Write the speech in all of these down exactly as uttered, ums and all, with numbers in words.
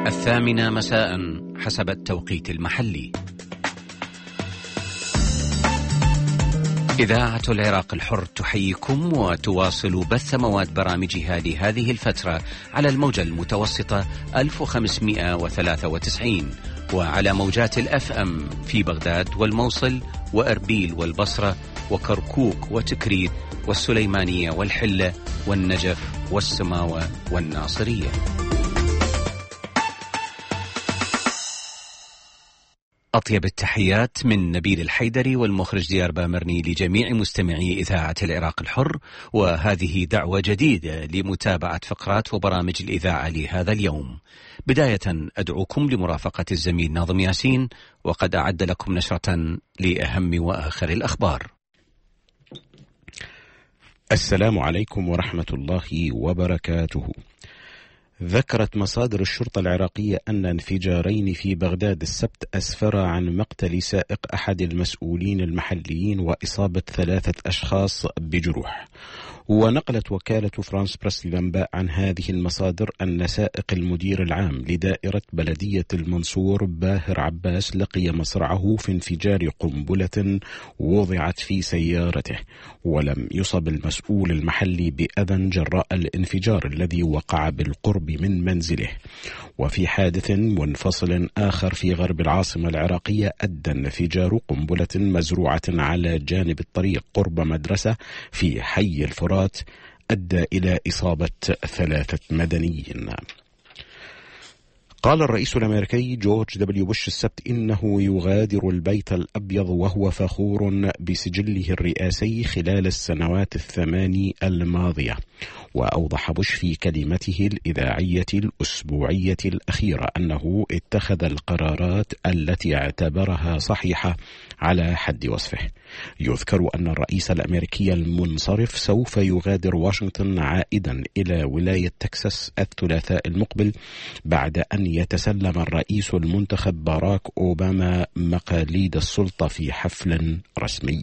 الثامنة مساء حسب التوقيت المحلي. إذاعة العراق الحر تحييكم وتواصل بث مواد برامجها لهذه الفترة على الموجة المتوسطة ألف وخمسمائة وثلاثة وتسعين وعلى موجات الأف أم في بغداد والموصل وأربيل والبصرة وكركوك وتكريت والسليمانية والحلة والنجف والسماوة والناصرية. أطيب التحيات من نبيل الحيدري والمخرج ديار بامرني لجميع مستمعي إذاعة العراق الحر، وهذه دعوة جديدة لمتابعة فقرات وبرامج الإذاعة لهذا اليوم. بداية أدعوكم لمرافقة الزميل ناظم ياسين، وقد أعد لكم نشرة لأهم وآخر الأخبار. السلام عليكم ورحمة الله وبركاته. ذكرت مصادر الشرطة العراقية أن انفجارين في بغداد السبت أسفرا عن مقتل سائق أحد المسؤولين المحليين وإصابة ثلاثة أشخاص بجروح. ونقلت وكالة فرانس بريس الأنباء عن هذه المصادر أن سائق المدير العام لدائرة بلدية المنصور باهر عباس لقي مصرعه في انفجار قنبلة وضعت في سيارته، ولم يصب المسؤول المحلي بأذى جراء الانفجار الذي وقع بالقرب من منزله. وفي حادث منفصل آخر في غرب العاصمة العراقية أدى انفجار قنبلة مزروعة على جانب الطريق قرب مدرسة في حي الفرات أدى إلى إصابة ثلاثة مدنيين. قال الرئيس الأمريكي جورج دبليو بوش السبت إنه يغادر البيت الأبيض وهو فخور بسجله الرئاسي خلال السنوات الثماني الماضية. وأوضح بوش في كلمته الإذاعية الأسبوعية الأخيرة أنه اتخذ القرارات التي اعتبرها صحيحة على حد وصفه. يذكر أن الرئيس الأمريكي المنصرف سوف يغادر واشنطن عائدا إلى ولاية تكساس الثلاثاء المقبل بعد أن يتسلم الرئيس المنتخب باراك أوباما مقاليد السلطة في حفل رسمي.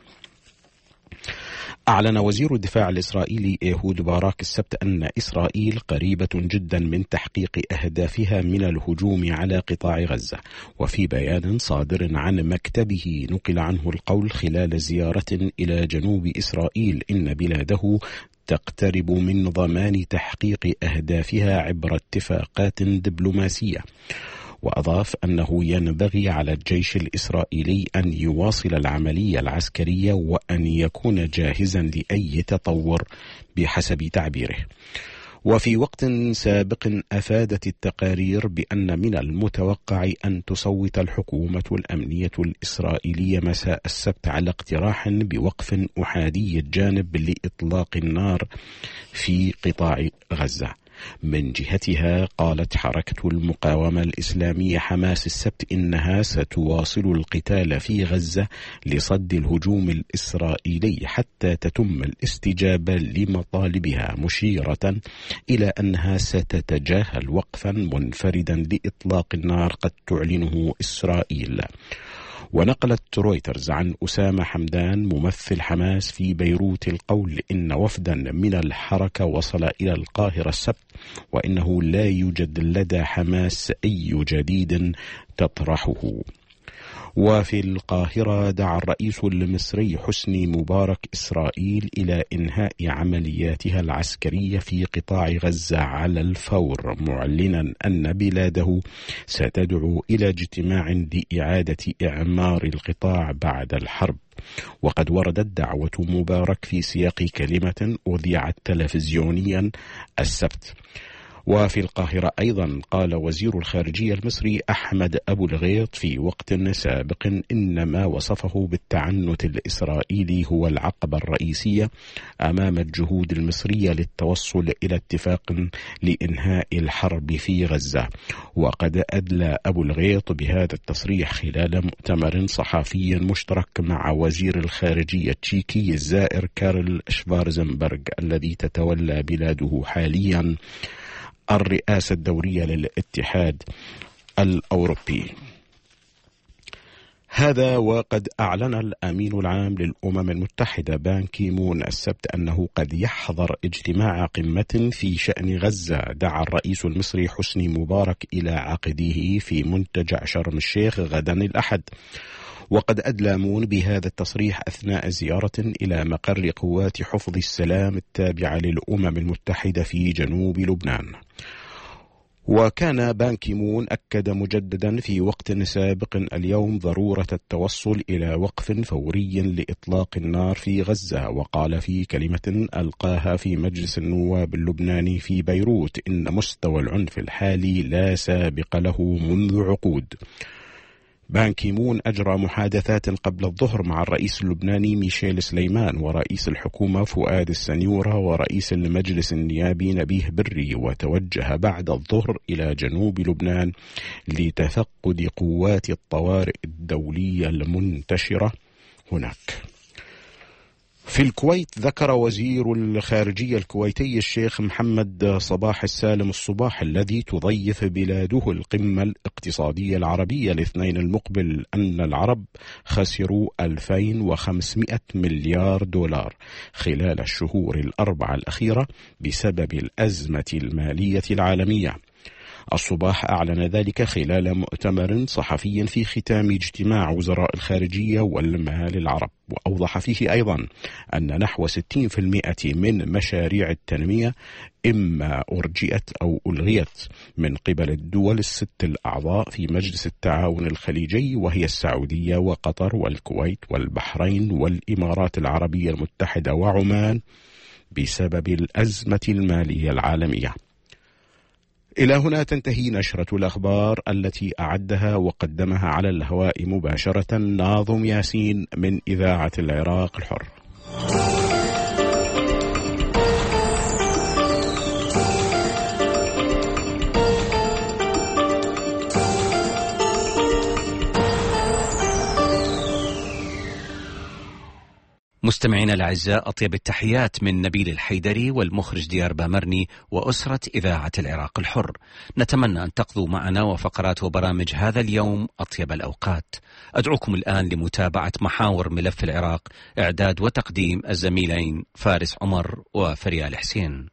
أعلن وزير الدفاع الإسرائيلي إيهود باراك السبت أن إسرائيل قريبة جدا من تحقيق أهدافها من الهجوم على قطاع غزة. وفي بيان صادر عن مكتبه نقل عنه القول خلال زيارة إلى جنوب إسرائيل إن بلاده تقترب من ضمان تحقيق أهدافها عبر اتفاقات دبلوماسية. وأضاف أنه ينبغي على الجيش الإسرائيلي أن يواصل العملية العسكرية وأن يكون جاهزا لأي تطور بحسب تعبيره. وفي وقت سابق أفادت التقارير بأن من المتوقع أن تصوت الحكومة الأمنية الإسرائيلية مساء السبت على اقتراح بوقف أحادي الجانب لإطلاق النار في قطاع غزة. من جهتها قالت حركة المقاومة الإسلامية حماس السبت إنها ستواصل القتال في غزة لصد الهجوم الإسرائيلي حتى تتم الاستجابة لمطالبها، مشيرة إلى أنها ستتجاهل وقفا منفردا لإطلاق النار قد تعلنه إسرائيل. ونقلت رويترز عن أسامة حمدان ممثل حماس في بيروت القول إن وفدا من الحركة وصل إلى القاهرة السبت وإنه لا يوجد لدى حماس أي جديد تطرحه. وفي القاهرة دعا الرئيس المصري حسني مبارك إسرائيل إلى إنهاء عملياتها العسكرية في قطاع غزة على الفور، معلنا أن بلاده ستدعو إلى اجتماع لإعادة إعمار القطاع بعد الحرب. وقد وردت دعوة مبارك في سياق كلمة أذيعت تلفزيونيا السبت. وفي القاهرة أيضا قال وزير الخارجية المصري أحمد أبو الغيط في وقت سابق إن ما وصفه بالتعنت الإسرائيلي هو العقبة الرئيسية أمام الجهود المصرية للتوصل إلى اتفاق لإنهاء الحرب في غزة. وقد أدلى أبو الغيط بهذا التصريح خلال مؤتمر صحفي مشترك مع وزير الخارجية التشيكي الزائر كارل شفارزنبرغ الذي تتولى بلاده حاليا الرئاسة الدورية للاتحاد الأوروبي. هذا وقد أعلن الأمين العام للأمم المتحدة بان كي مون السبت أنه قد يحضر اجتماع قمة في شأن غزة. دعا الرئيس المصري حسني مبارك إلى عقده في منتجع شرم الشيخ غدا الأحد. وقد أدلى مون بهذا التصريح أثناء زيارة إلى مقر قوات حفظ السلام التابعة للأمم المتحدة في جنوب لبنان. وكان بان كي مون أكد مجددا في وقت سابق اليوم ضرورة التوصل إلى وقف فوري لإطلاق النار في غزة. وقال في كلمة ألقاها في مجلس النواب اللبناني في بيروت إن مستوى العنف الحالي لا سابق له منذ عقود. بان كي مون أجرى محادثات قبل الظهر مع الرئيس اللبناني ميشيل سليمان ورئيس الحكومة فؤاد السنيورة ورئيس المجلس النيابي نبيه بري، وتوجه بعد الظهر إلى جنوب لبنان لتفقد قوات الطوارئ الدولية المنتشرة هناك. في الكويت ذكر وزير الخارجية الكويتي الشيخ محمد صباح السالم الصباح الذي تضيف بلاده القمة الاقتصادية العربية الاثنين المقبل أن العرب خسروا ألفين وخمسمائة مليار دولار خلال الشهور الأربعة الأخيرة بسبب الأزمة المالية العالمية. الصباح أعلن ذلك خلال مؤتمر صحفي في ختام اجتماع وزراء الخارجية والمال العرب، وأوضح فيه أيضا أن نحو ستين بالمئة من مشاريع التنمية إما أرجئت أو ألغيت من قبل الدول الست الأعضاء في مجلس التعاون الخليجي، وهي السعودية وقطر والكويت والبحرين والإمارات العربية المتحدة وعمان، بسبب الأزمة المالية العالمية. إلى هنا تنتهي نشرة الأخبار التي أعدها وقدمها على الهواء مباشرة ناظم ياسين من إذاعة العراق الحر. مستمعينا الأعزاء، أطيب التحيات من نبيل الحيدري والمخرج ديار بامرني وأسرة إذاعة العراق الحر. نتمنى أن تقضوا معنا وفقرات وبرامج هذا اليوم أطيب الأوقات. أدعوكم الآن لمتابعة محاور ملف العراق، إعداد وتقديم الزميلين فارس عمر وفريال حسين.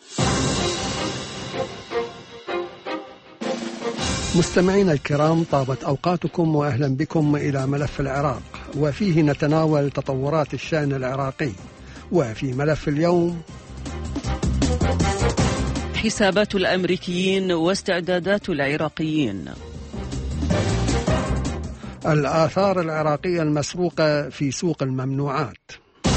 مستمعينا الكرام، طابت أوقاتكم وأهلا بكم إلى ملف العراق، وفيه نتناول تطورات الشأن العراقي. وفي ملف اليوم: حسابات الأمريكيين واستعدادات العراقيين، الآثار العراقية المسروقة في سوق الممنوعات،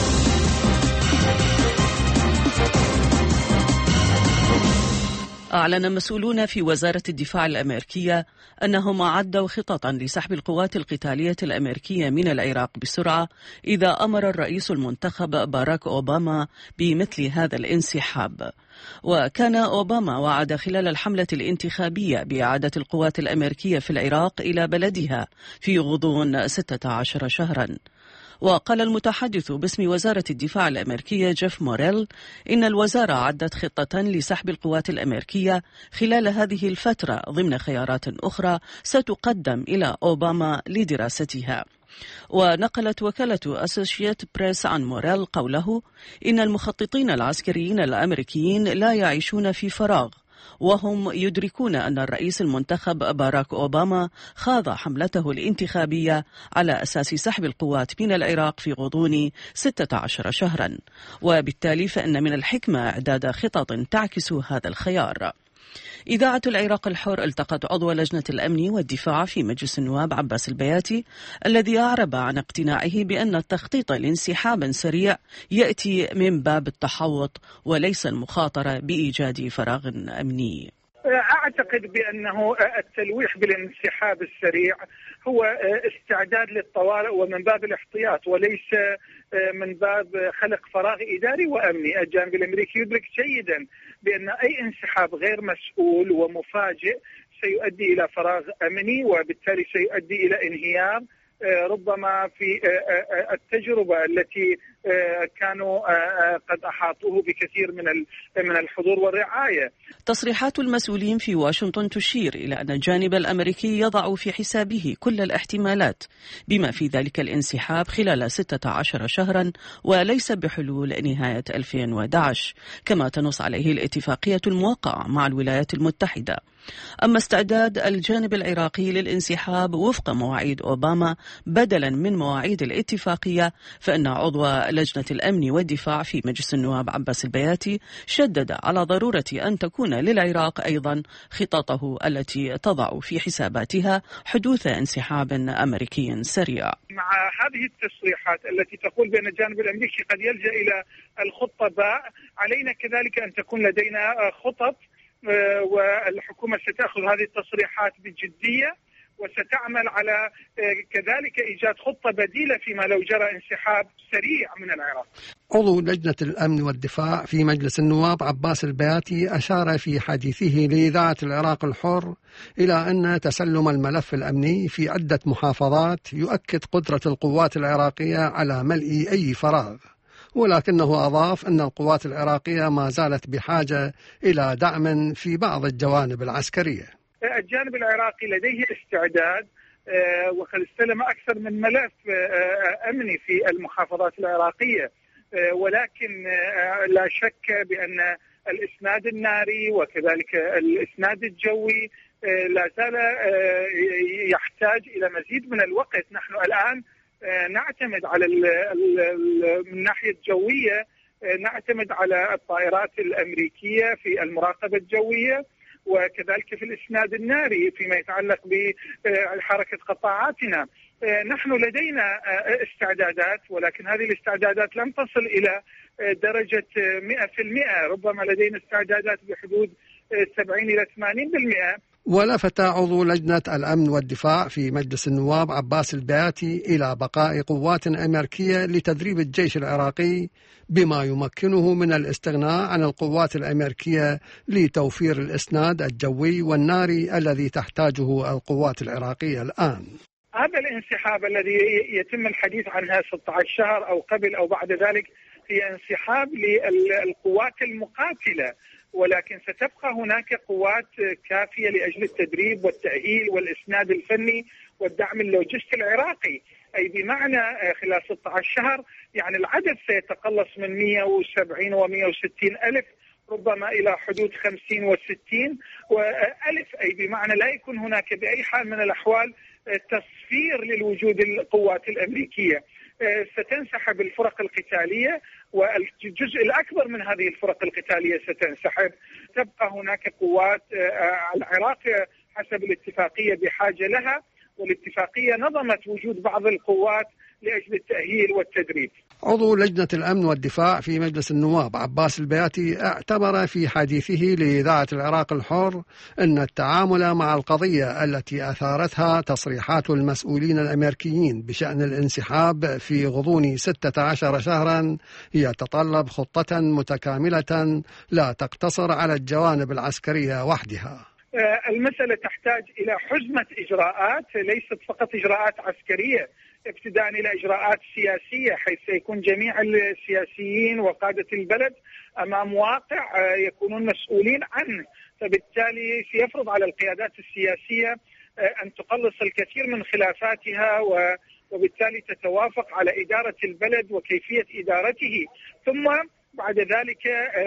أعلن مسؤولون في وزارة الدفاع الأمريكية أنهم أعدوا خططا لسحب القوات القتالية الأمريكية من العراق بسرعة إذا أمر الرئيس المنتخب باراك أوباما بمثل هذا الانسحاب. وكان أوباما وعد خلال الحملة الانتخابية بإعادة القوات الأمريكية في العراق إلى بلدها في غضون ستة عشر شهرا. وقال المتحدث باسم وزارة الدفاع الأمريكية جيف موريل إن الوزارة عدت خطة لسحب القوات الأمريكية خلال هذه الفترة ضمن خيارات أخرى ستقدم إلى أوباما لدراستها. ونقلت وكالة أسوشيت بريس عن موريل قوله إن المخططين العسكريين الأمريكيين لا يعيشون في فراغ، وهم يدركون أن الرئيس المنتخب باراك أوباما خاض حملته الانتخابية على أساس سحب القوات من العراق في غضون ستة عشر شهرا، وبالتالي فإن من الحكمة إعداد خطط تعكس هذا الخيار. إذاعة العراق الحر التقت عضو لجنة الأمن والدفاع في مجلس النواب عباس البياتي، الذي أعرب عن اقتناعه بأن التخطيط لانسحاب سريع يأتي من باب التحوط وليس المخاطرة بإيجاد فراغ أمني. أعتقد بأنه التلويح بالانسحاب السريع هو استعداد للطوارئ ومن باب الاحتياط، وليس من باب خلق فراغ إداري وأمني. الجانب الأمريكي يدرك جيدا بأن أي انسحاب غير مسؤول ومفاجئ سيؤدي إلى فراغ أمني، وبالتالي سيؤدي إلى انهيار ربما في التجربة التي كانوا قد أحاطوه بكثير من من الحضور والرعاية. تصريحات المسؤولين في واشنطن تشير إلى أن الجانب الأمريكي يضع في حسابه كل الاحتمالات بما في ذلك الانسحاب خلال ستة عشر شهرا وليس بحلول نهاية ألفين وأحد عشر، كما تنص عليه الاتفاقية الموقعة مع الولايات المتحدة. أما استعداد الجانب العراقي للانسحاب وفق مواعيد أوباما بدلا من مواعيد الاتفاقية، فإن عضو لجنة الأمن والدفاع في مجلس النواب عباس البياتي شدد على ضرورة أن تكون للعراق أيضا خططه التي تضع في حساباتها حدوث انسحاب أمريكي سريع. مع هذه التصريحات التي تقول بأن الجانب الأمريكي قد يلجأ إلى الخطة باء، علينا كذلك أن تكون لدينا خطط، والحكومة ستأخذ هذه التصريحات بجدية وستعمل على كذلك إيجاد خطة بديلة فيما لو جرى انسحاب سريع من العراق. عضو لجنة الأمن والدفاع في مجلس النواب عباس البياتي أشار في حديثه لإذاعة العراق الحر إلى أن تسلم الملف الأمني في عدة محافظات يؤكد قدرة القوات العراقية على ملء أي فراغ، ولكنه أضاف أن القوات العراقية ما زالت بحاجة إلى دعم في بعض الجوانب العسكرية. الجانب العراقي لديه استعداد وقد استلم أكثر من ملف أمني في المحافظات العراقية، ولكن لا شك بأن الإسناد الناري وكذلك الإسناد الجوي لا زال يحتاج إلى مزيد من الوقت. نحن الآن نعتمد على من الناحية الجوية نعتمد على الطائرات الأمريكية في المراقبة الجوية، وكذلك في الإسناد الناري فيما يتعلق بحركة قطاعاتنا. نحن لدينا استعدادات، ولكن هذه الاستعدادات لم تصل إلى درجة مئة في المئة، ربما لدينا استعدادات بحدود سبعين إلى ثمانين بالمئة. ولفت عضو لجنة الأمن والدفاع في مجلس النواب عباس البياتي إلى بقاء قوات أمريكية لتدريب الجيش العراقي بما يمكنه من الاستغناء عن القوات الأمريكية لتوفير الإسناد الجوي والناري الذي تحتاجه القوات العراقية الآن. هذا الانسحاب الذي يتم الحديث عنها ستة عشر شهر أو قبل أو بعد ذلك هي انسحاب للقوات المقاتلة، ولكن ستبقى هناك قوات كافية لأجل التدريب والتأهيل والإسناد الفني والدعم اللوجستي العراقي، أي بمعنى خلال ستة عشر شهر يعني العدد سيتقلص من مئة وسبعين ومئة وستين ألف ربما إلى حدود خمسين وستين وألف، أي بمعنى لا يكون هناك بأي حال من الأحوال تصفير للوجود القوات الأمريكية. ستنسحب الفرق القتالية والجزء الأكبر من هذه الفرق القتالية ستنسحب. تبقى هناك قوات العراق حسب الاتفاقية بحاجة لها، والاتفاقية نظمت وجود بعض القوات لأجل التأهيل والتدريب. عضو لجنة الأمن والدفاع في مجلس النواب عباس البياتي اعتبر في حديثه لإذاعة العراق الحر أن التعامل مع القضية التي أثارتها تصريحات المسؤولين الأمريكيين بشأن الانسحاب في غضون ستة عشر شهرا يتطلب خطة متكاملة لا تقتصر على الجوانب العسكرية وحدها. المسألة تحتاج إلى حزمة إجراءات، ليست فقط إجراءات عسكرية، ابتداء إلى إجراءات سياسية، حيث سيكون جميع السياسيين وقادة البلد أمام واقع يكونون مسؤولين عنه، فبالتالي سيفرض على القيادات السياسية أن تقلص الكثير من خلافاتها وبالتالي تتوافق على إدارة البلد وكيفية إدارته، ثم بعد ذلك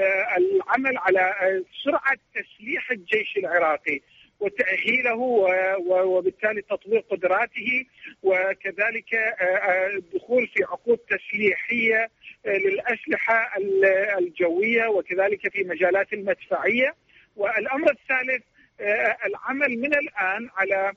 العمل على سرعة تسليح الجيش العراقي وتأهيله وبالتالي تطوير قدراته، وكذلك الدخول في عقود تسليحية للأسلحة الجوية وكذلك في مجالات المدفعية. والأمر الثالث العمل من الآن على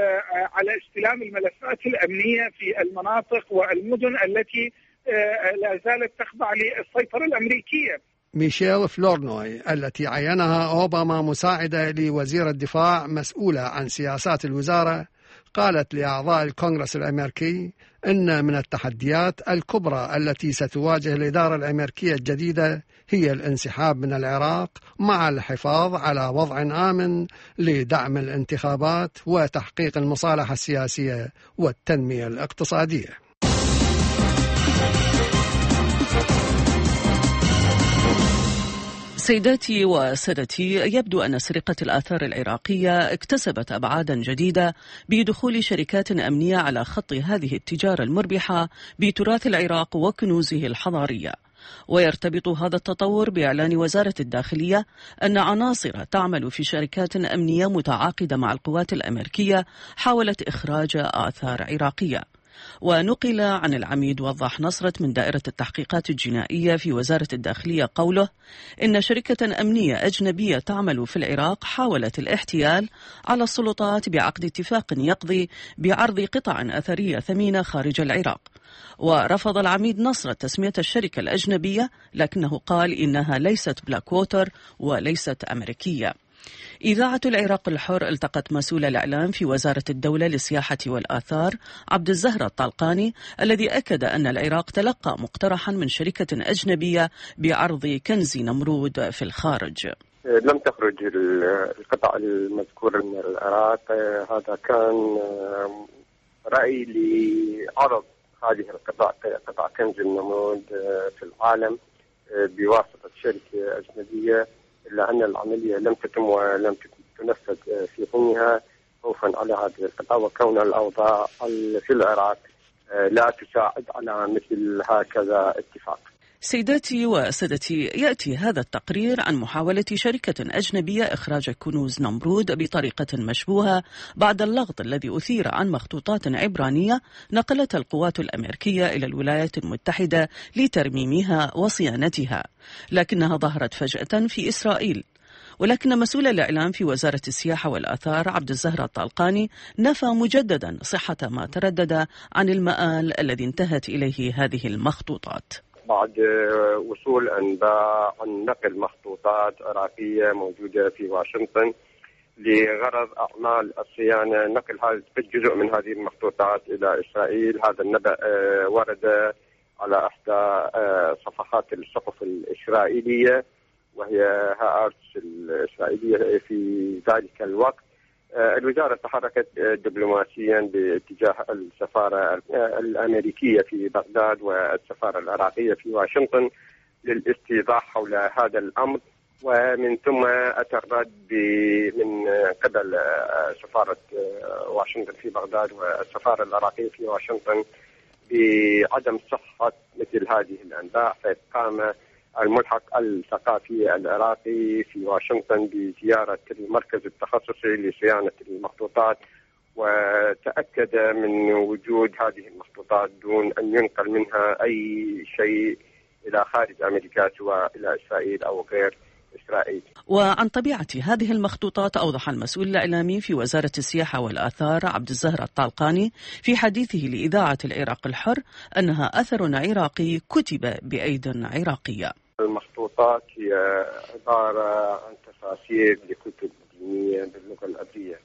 على استلام الملفات الأمنية في المناطق والمدن التي لا زالت تخضع للسيطرة الأمريكية. ميشيل فلورنوي التي عينها أوباما مساعدة لوزير الدفاع مسؤولة عن سياسات الوزارة قالت لأعضاء الكونغرس الأمريكي إن من التحديات الكبرى التي ستواجه الإدارة الأمريكية الجديدة هي الانسحاب من العراق مع الحفاظ على وضع آمن لدعم الانتخابات وتحقيق المصالحة السياسية والتنمية الاقتصادية. سيداتي وسادتي، يبدو أن سرقة الآثار العراقية اكتسبت أبعادا جديدة بدخول شركات أمنية على خط هذه التجارة المربحة بتراث العراق وكنوزه الحضارية. ويرتبط هذا التطور بإعلان وزارة الداخلية أن عناصر تعمل في شركات أمنية متعاقدة مع القوات الأمريكية حاولت إخراج آثار عراقية. ونقل عن العميد وضح نصرت من دائرة التحقيقات الجنائية في وزارة الداخلية قوله إن شركة أمنية أجنبية تعمل في العراق حاولت الاحتيال على السلطات بعقد اتفاق يقضي بعرض قطع أثرية ثمينة خارج العراق. ورفض العميد نصرت تسمية الشركة الأجنبية، لكنه قال إنها ليست بلاك ووتر وليست أمريكية. إذاعة العراق الحر التقت مسؤول الإعلام في وزارة الدولة للسياحة والآثار عبد الزهرة الطلقاني، الذي أكد أن العراق تلقى مقترحا من شركة أجنبية بعرض كنز نمرود في الخارج. لم تخرج القطع المذكورة من العراق، هذا كان رأي لعرض هذه القطع قطع كنز النمرود في العالم بواسطة شركة أجنبية، إلا أن العملية لم تتم ولم تنفذ في ضمنها خوفا على هذه القطع، وكون الأوضاع في العراق لا تساعد على مثل هكذا اتفاق. سيداتي وسادتي، يأتي هذا التقرير عن محاولة شركة أجنبية إخراج كنوز نمرود بطريقة مشبوهة بعد اللغط الذي أثير عن مخطوطات عبرانية نقلتها القوات الأمريكية إلى الولايات المتحدة لترميمها وصيانتها، لكنها ظهرت فجأة في إسرائيل. ولكن مسؤول الإعلام في وزارة السياحة والآثار عبد الزهرة الطلقاني نفى مجددا صحة ما تردد عن المآل الذي انتهت إليه هذه المخطوطات. بعد وصول أنباء عن نقل مخطوطات عراقية موجودة في واشنطن لغرض أعمال الصيانة، نقل هذا جزء من هذه المخطوطات إلى إسرائيل. هذا النبأ ورد على إحدى صفحات الصحف الإسرائيلية، وهي هآرتس الإسرائيلية في ذلك الوقت. الوزارة تحركت دبلوماسيا باتجاه السفارة الأمريكية في بغداد والسفارة العراقية في واشنطن للاستيضاح حول هذا الأمر، ومن ثم أتى الرد من قبل سفارة واشنطن في بغداد والسفارة العراقية في واشنطن بعدم صحة مثل هذه الأنباء. فقام الملحق الثقافي العراقي في واشنطن بزيارة المركز التخصصي لصيانة المخطوطات، وتأكد من وجود هذه المخطوطات دون أن ينقل منها أي شيء إلى خارج أمريكا سواء إلى إسرائيل أو غير إسرائيل. وعن طبيعة هذه المخطوطات أوضح المسؤول الإعلامي في وزارة السياحة والآثار عبد الزهرة الطلقاني في حديثه لإذاعة العراق الحر أنها أثر عراقي كتب بأيد عراقية. المخطوطات هي عبارة عن تفاسير لكتب دينية باللغة العبرية،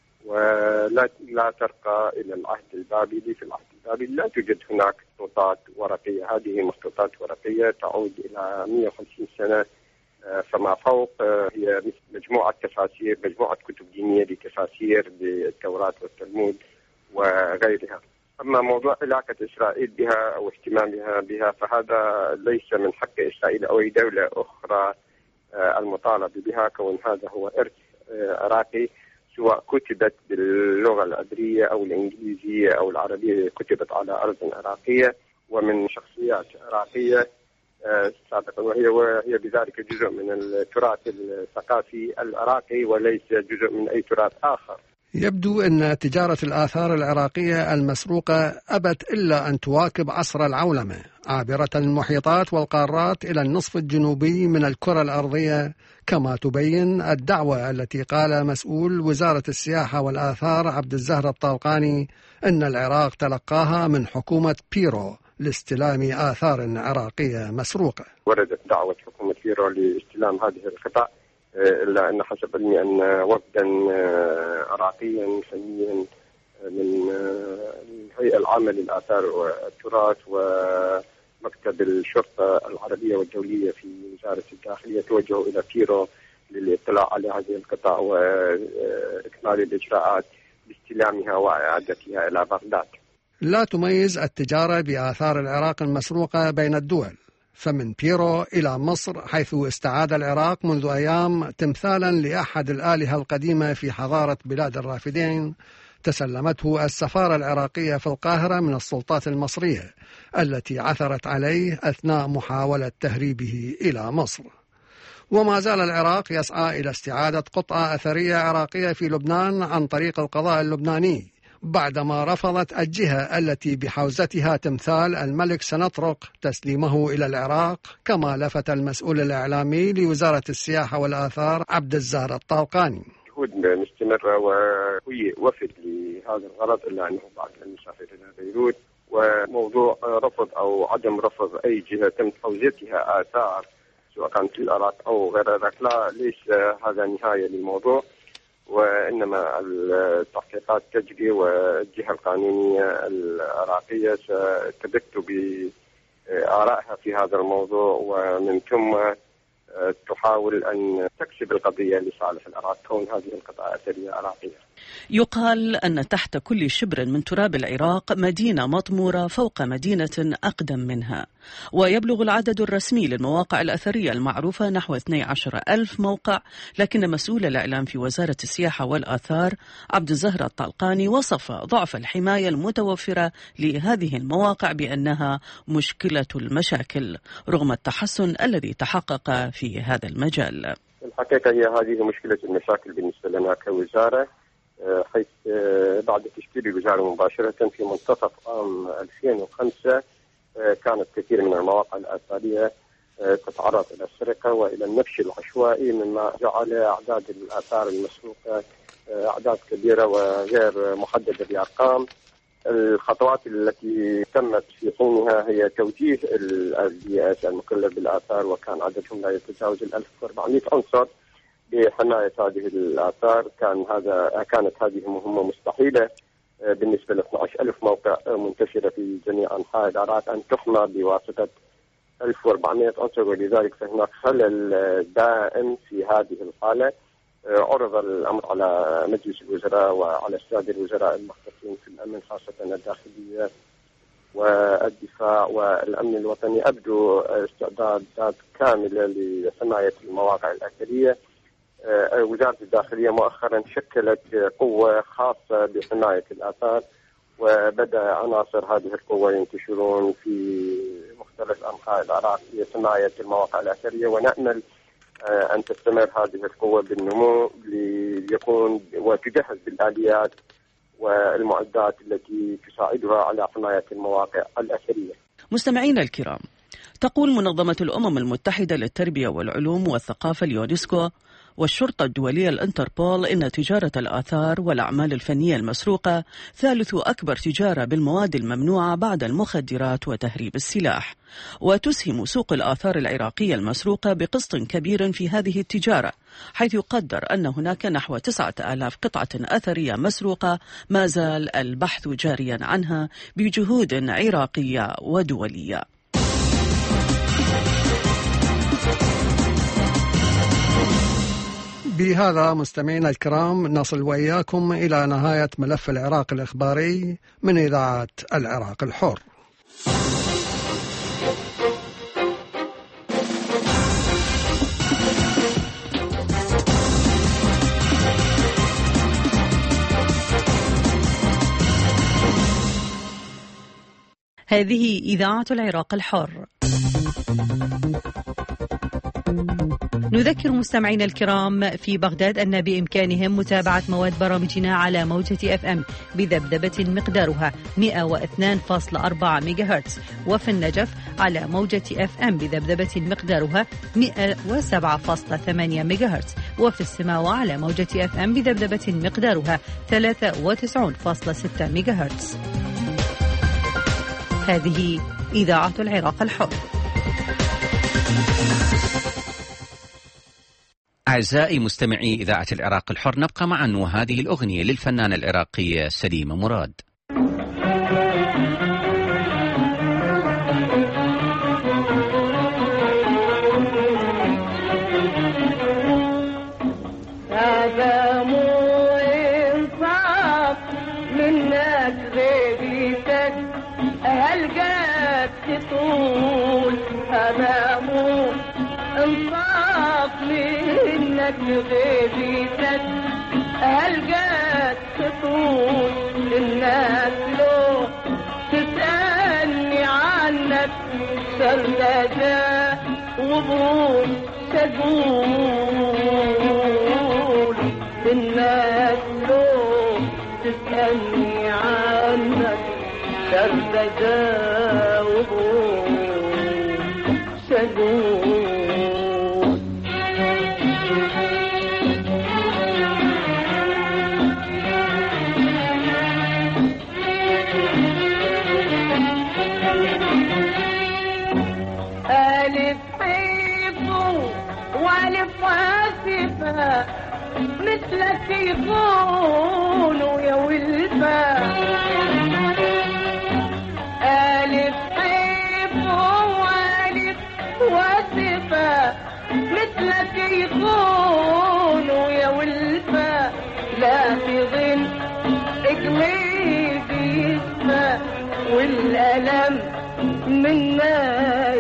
ولا لا ترقى إلى العهد البابلي. في العهد البابلي لا توجد هناك مخطوطات ورقية، هذه مخطوطات ورقية تعود إلى مئة وخمسين سنة فما فوق. هي مجموعة تفاسير، مجموعة كتب دينية لتفاسير بالتوراة والتلمود وغيرها. أما موضوع علاقة إسرائيل بها أو اهتمامها بها فهذا ليس من حق إسرائيل أو أي دولة أخرى المطالبة بها، كون هذا هو إرث عراقي، سواء كتبت باللغة العبرية أو الإنجليزية أو العربية، كتبت على أرض عراقية ومن شخصيات عراقية سابقا، وهي وهي بذلك جزء من التراث الثقافي العراقي وليس جزء من أي تراث آخر. يبدو أن تجارة الآثار العراقية المسروقة أبت إلا أن تواكب عصر العولمة، عابرة المحيطات والقارات إلى النصف الجنوبي من الكرة الأرضية، كما تبين الدعوة التي قال مسؤول وزارة السياحة والآثار عبد الزهرة الطلقاني أن العراق تلقاها من حكومة بيرو لاستلام آثار عراقية مسروقة. وردت دعوة حكومة بيرو لاستلام هذه القطع، إلا أن حسب علمي أن وفدا عراقيا فنيا من الهيئة العامة للآثار والتراث ومكتب الشرطة العربية والدولية في وزارة الداخلية توجهوا إلى بيرو للاطلاع على هذه القطع وإكمال الإجراءات باستلامها وإعادتها إلى بغداد. لا تميز التجارة بآثار العراق المسروقة بين الدول، فمن بيرو إلى مصر حيث استعاد العراق منذ أيام تمثالا لأحد الآلهة القديمة في حضارة بلاد الرافدين تسلمته السفارة العراقية في القاهرة من السلطات المصرية التي عثرت عليه أثناء محاولة تهريبه إلى مصر. وما زال العراق يسعى إلى استعادة قطعة أثرية عراقية في لبنان عن طريق القضاء اللبناني بعدما رفضت الجهة التي بحوزتها تمثال الملك سنطرق تسليمه إلى العراق، كما لفت المسؤول الإعلامي لوزارة السياحة والآثار عبد الزهر الطالقاني. جهود مستمرة وهي وفد لهذا الغرض إلا أنه بعد أن نسافر إلى بيروت، وموضوع رفض أو عدم رفض أي جهة تم حوزتها آثار سواء كانت في العراق أو غير العراق لا ليس هذا نهاية للموضوع، وإنما التحقيقات تجري والجهة القانونية العراقية ستبت بآرائها في هذا الموضوع ومن ثم تحاول أن تكسب القضية لصالح العراق كون هذه القطعة أثرية عراقية. يقال أن تحت كل شبر من تراب العراق مدينة مطمورة فوق مدينة أقدم منها، ويبلغ العدد الرسمي للمواقع الأثرية المعروفة نحو اثني عشر ألف موقع، لكن مسؤول الإعلام في وزارة السياحة والآثار عبد الزهر الطالقاني وصف ضعف الحماية المتوفرة لهذه المواقع بأنها مشكلة المشاكل رغم التحسن الذي تحقق في هذا المجال. الحقيقة هي هذه مشكلة المشاكل بالنسبة لنا كوزارة، حيث بعد تشكيل الوزارة مباشرة في منتصف عام ألفين وخمسة كانت كثير من المواقع الآثارية تتعرض إلى السرقة وإلى النبش العشوائي، مما جعل أعداد الآثار المسروقة أعداد كبيرة وغير محددة بأرقام. الخطوات التي تمت في حينها هي توجيه الجهات المكلفة بالآثار وكان عددهم لا يتجاوز ألف وأربعمائة عنصر بحماية هذه الآثار. كان هذا كانت هذه مهمة مستحيلة بالنسبة ل اثني عشر ألف موقع منتشرة في جميع أنحاء العراق أن تحمى بواسطة ألف وأربعمائة عنصر، ولذلك فهناك خلل دائم في هذه الحالة. عرض الأمر على مجلس الوزراء وعلى السادة الوزراء المختصين في الأمن خاصة الداخلية والدفاع والأمن الوطني، أبدوا استعدادات كاملة لحماية المواقع الأثرية. وزارة الداخلية مؤخرا شكلت قوة خاصة بحماية الآثار، وبدأ عناصر هذه القوة ينتشرون في مختلف أنحاء العراق لحماية المواقع الأثرية، ونأمل أن تستمر هذه القوة بالنمو ليكون وتجهز بالآليات والمعدات التي تساعدها على حماية المواقع الأثرية. مستمعينا الكرام، تقول منظمة الأمم المتحدة للتربية والعلوم والثقافة اليونسكو والشرطة الدولية الانتربول إن تجارة الآثار والأعمال الفنية المسروقة ثالث أكبر تجارة بالمواد الممنوعة بعد المخدرات وتهريب السلاح، وتسهم سوق الآثار العراقية المسروقة بقسط كبير في هذه التجارة، حيث يقدر أن هناك نحو تسعة آلاف قطعة أثرية مسروقة ما زال البحث جاريا عنها بجهود عراقية ودولية. بهذا مستمعينا الكرام نصل وإياكم إلى نهاية ملف العراق الإخباري من إذاعة العراق الحر. هذه إذاعة العراق الحر. نذكر مستمعينا الكرام في بغداد أن بإمكانهم متابعة مواد برامجنا على موجة اف ام بذبذبة مقدارها مئة واثنين فاصلة أربعة ميجاهرتز، وفي النجف على موجة اف ام بذبذبة مقدارها مئة وسبعة فاصلة ثمانية ميجاهرتز، وفي السماوة على موجة اف ام بذبذبة مقدارها ثلاثة وتسعين فاصلة ستة ميجاهرتز. هذه إذاعة العراق الحر. أعزائي مستمعي إذاعة العراق الحر، نبقى معا وهذه الأغنية للفنانة العراقية سليمة مراد. هذا مو إنصاف منك غيبتك هلقت تطول، هذا مو انصاف منك غيبتك هلقت تطول، الناس لو تسألني عنك سردجة وبروح تقول، الناس لو تسألني عنك سردجة وبروح تقول. ألف حيفو وألف واسفة مثلك يكونوا يا ولفة، ألف حيفو وألف واسفة مثلك يكونوا يا ولفة، لا تظن قلبي يسمى والألم منا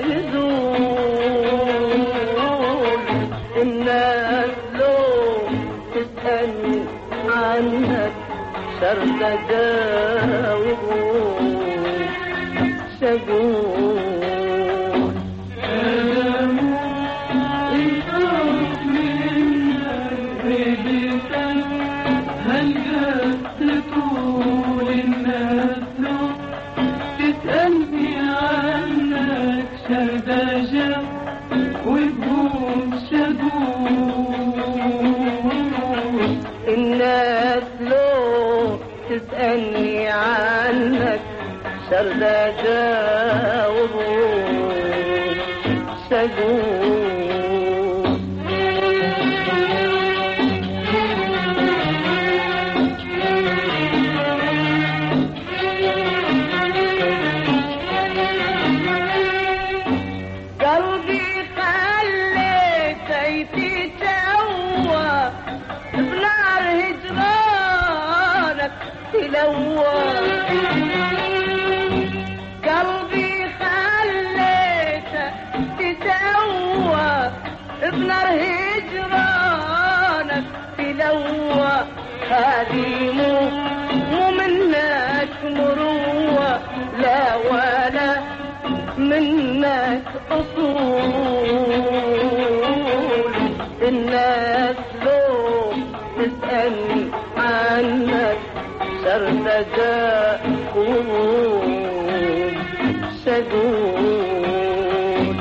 يزول، الناس لو تسألني عنك سردجة وبروح شقول. انصاف منك غيبتك هلقت تطول، الناس لو تسألني عنك سردجة وبروح شقول، الناس لو تسألني عنك سردجة وبروح شقول. قلبي خليته يتجوى بنار هجرانك تلوى، قلبي خليته تتجوى بنار هجرانك تلوى، هذه مو مو منك مروة لا ولا منك أصول، الناس لو تسألني عنك سردجة وبروح شقول.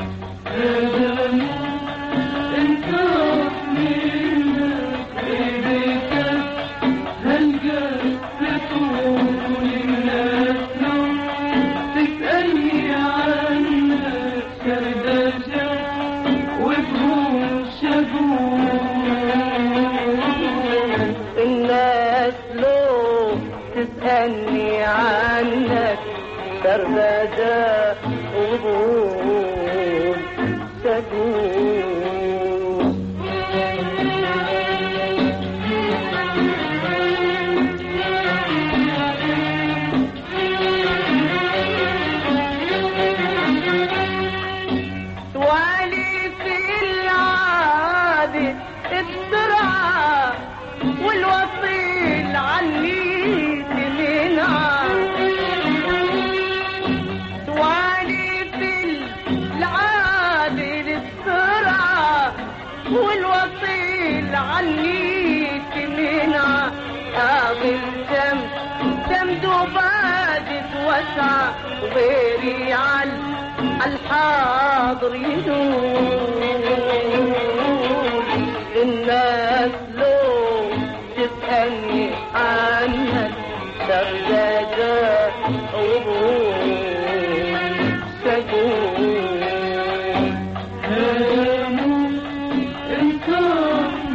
انصاف منك غيبتك هلقت تطول، الناس لو تسألني عنك سردجة وبروح شقول، الناس لو تسألني عنك سردجة وبروح شقول. سوالي في العادة بسرعة والوصيل عني تمنع، سوالي في العادة بسرعة والوصيل عني تمنع، هذه الشمس شمس وبادت وسعة وغيري على الحاضر يدور، الناس لو تسألني عنك سردجة وبروح شقول. انصاف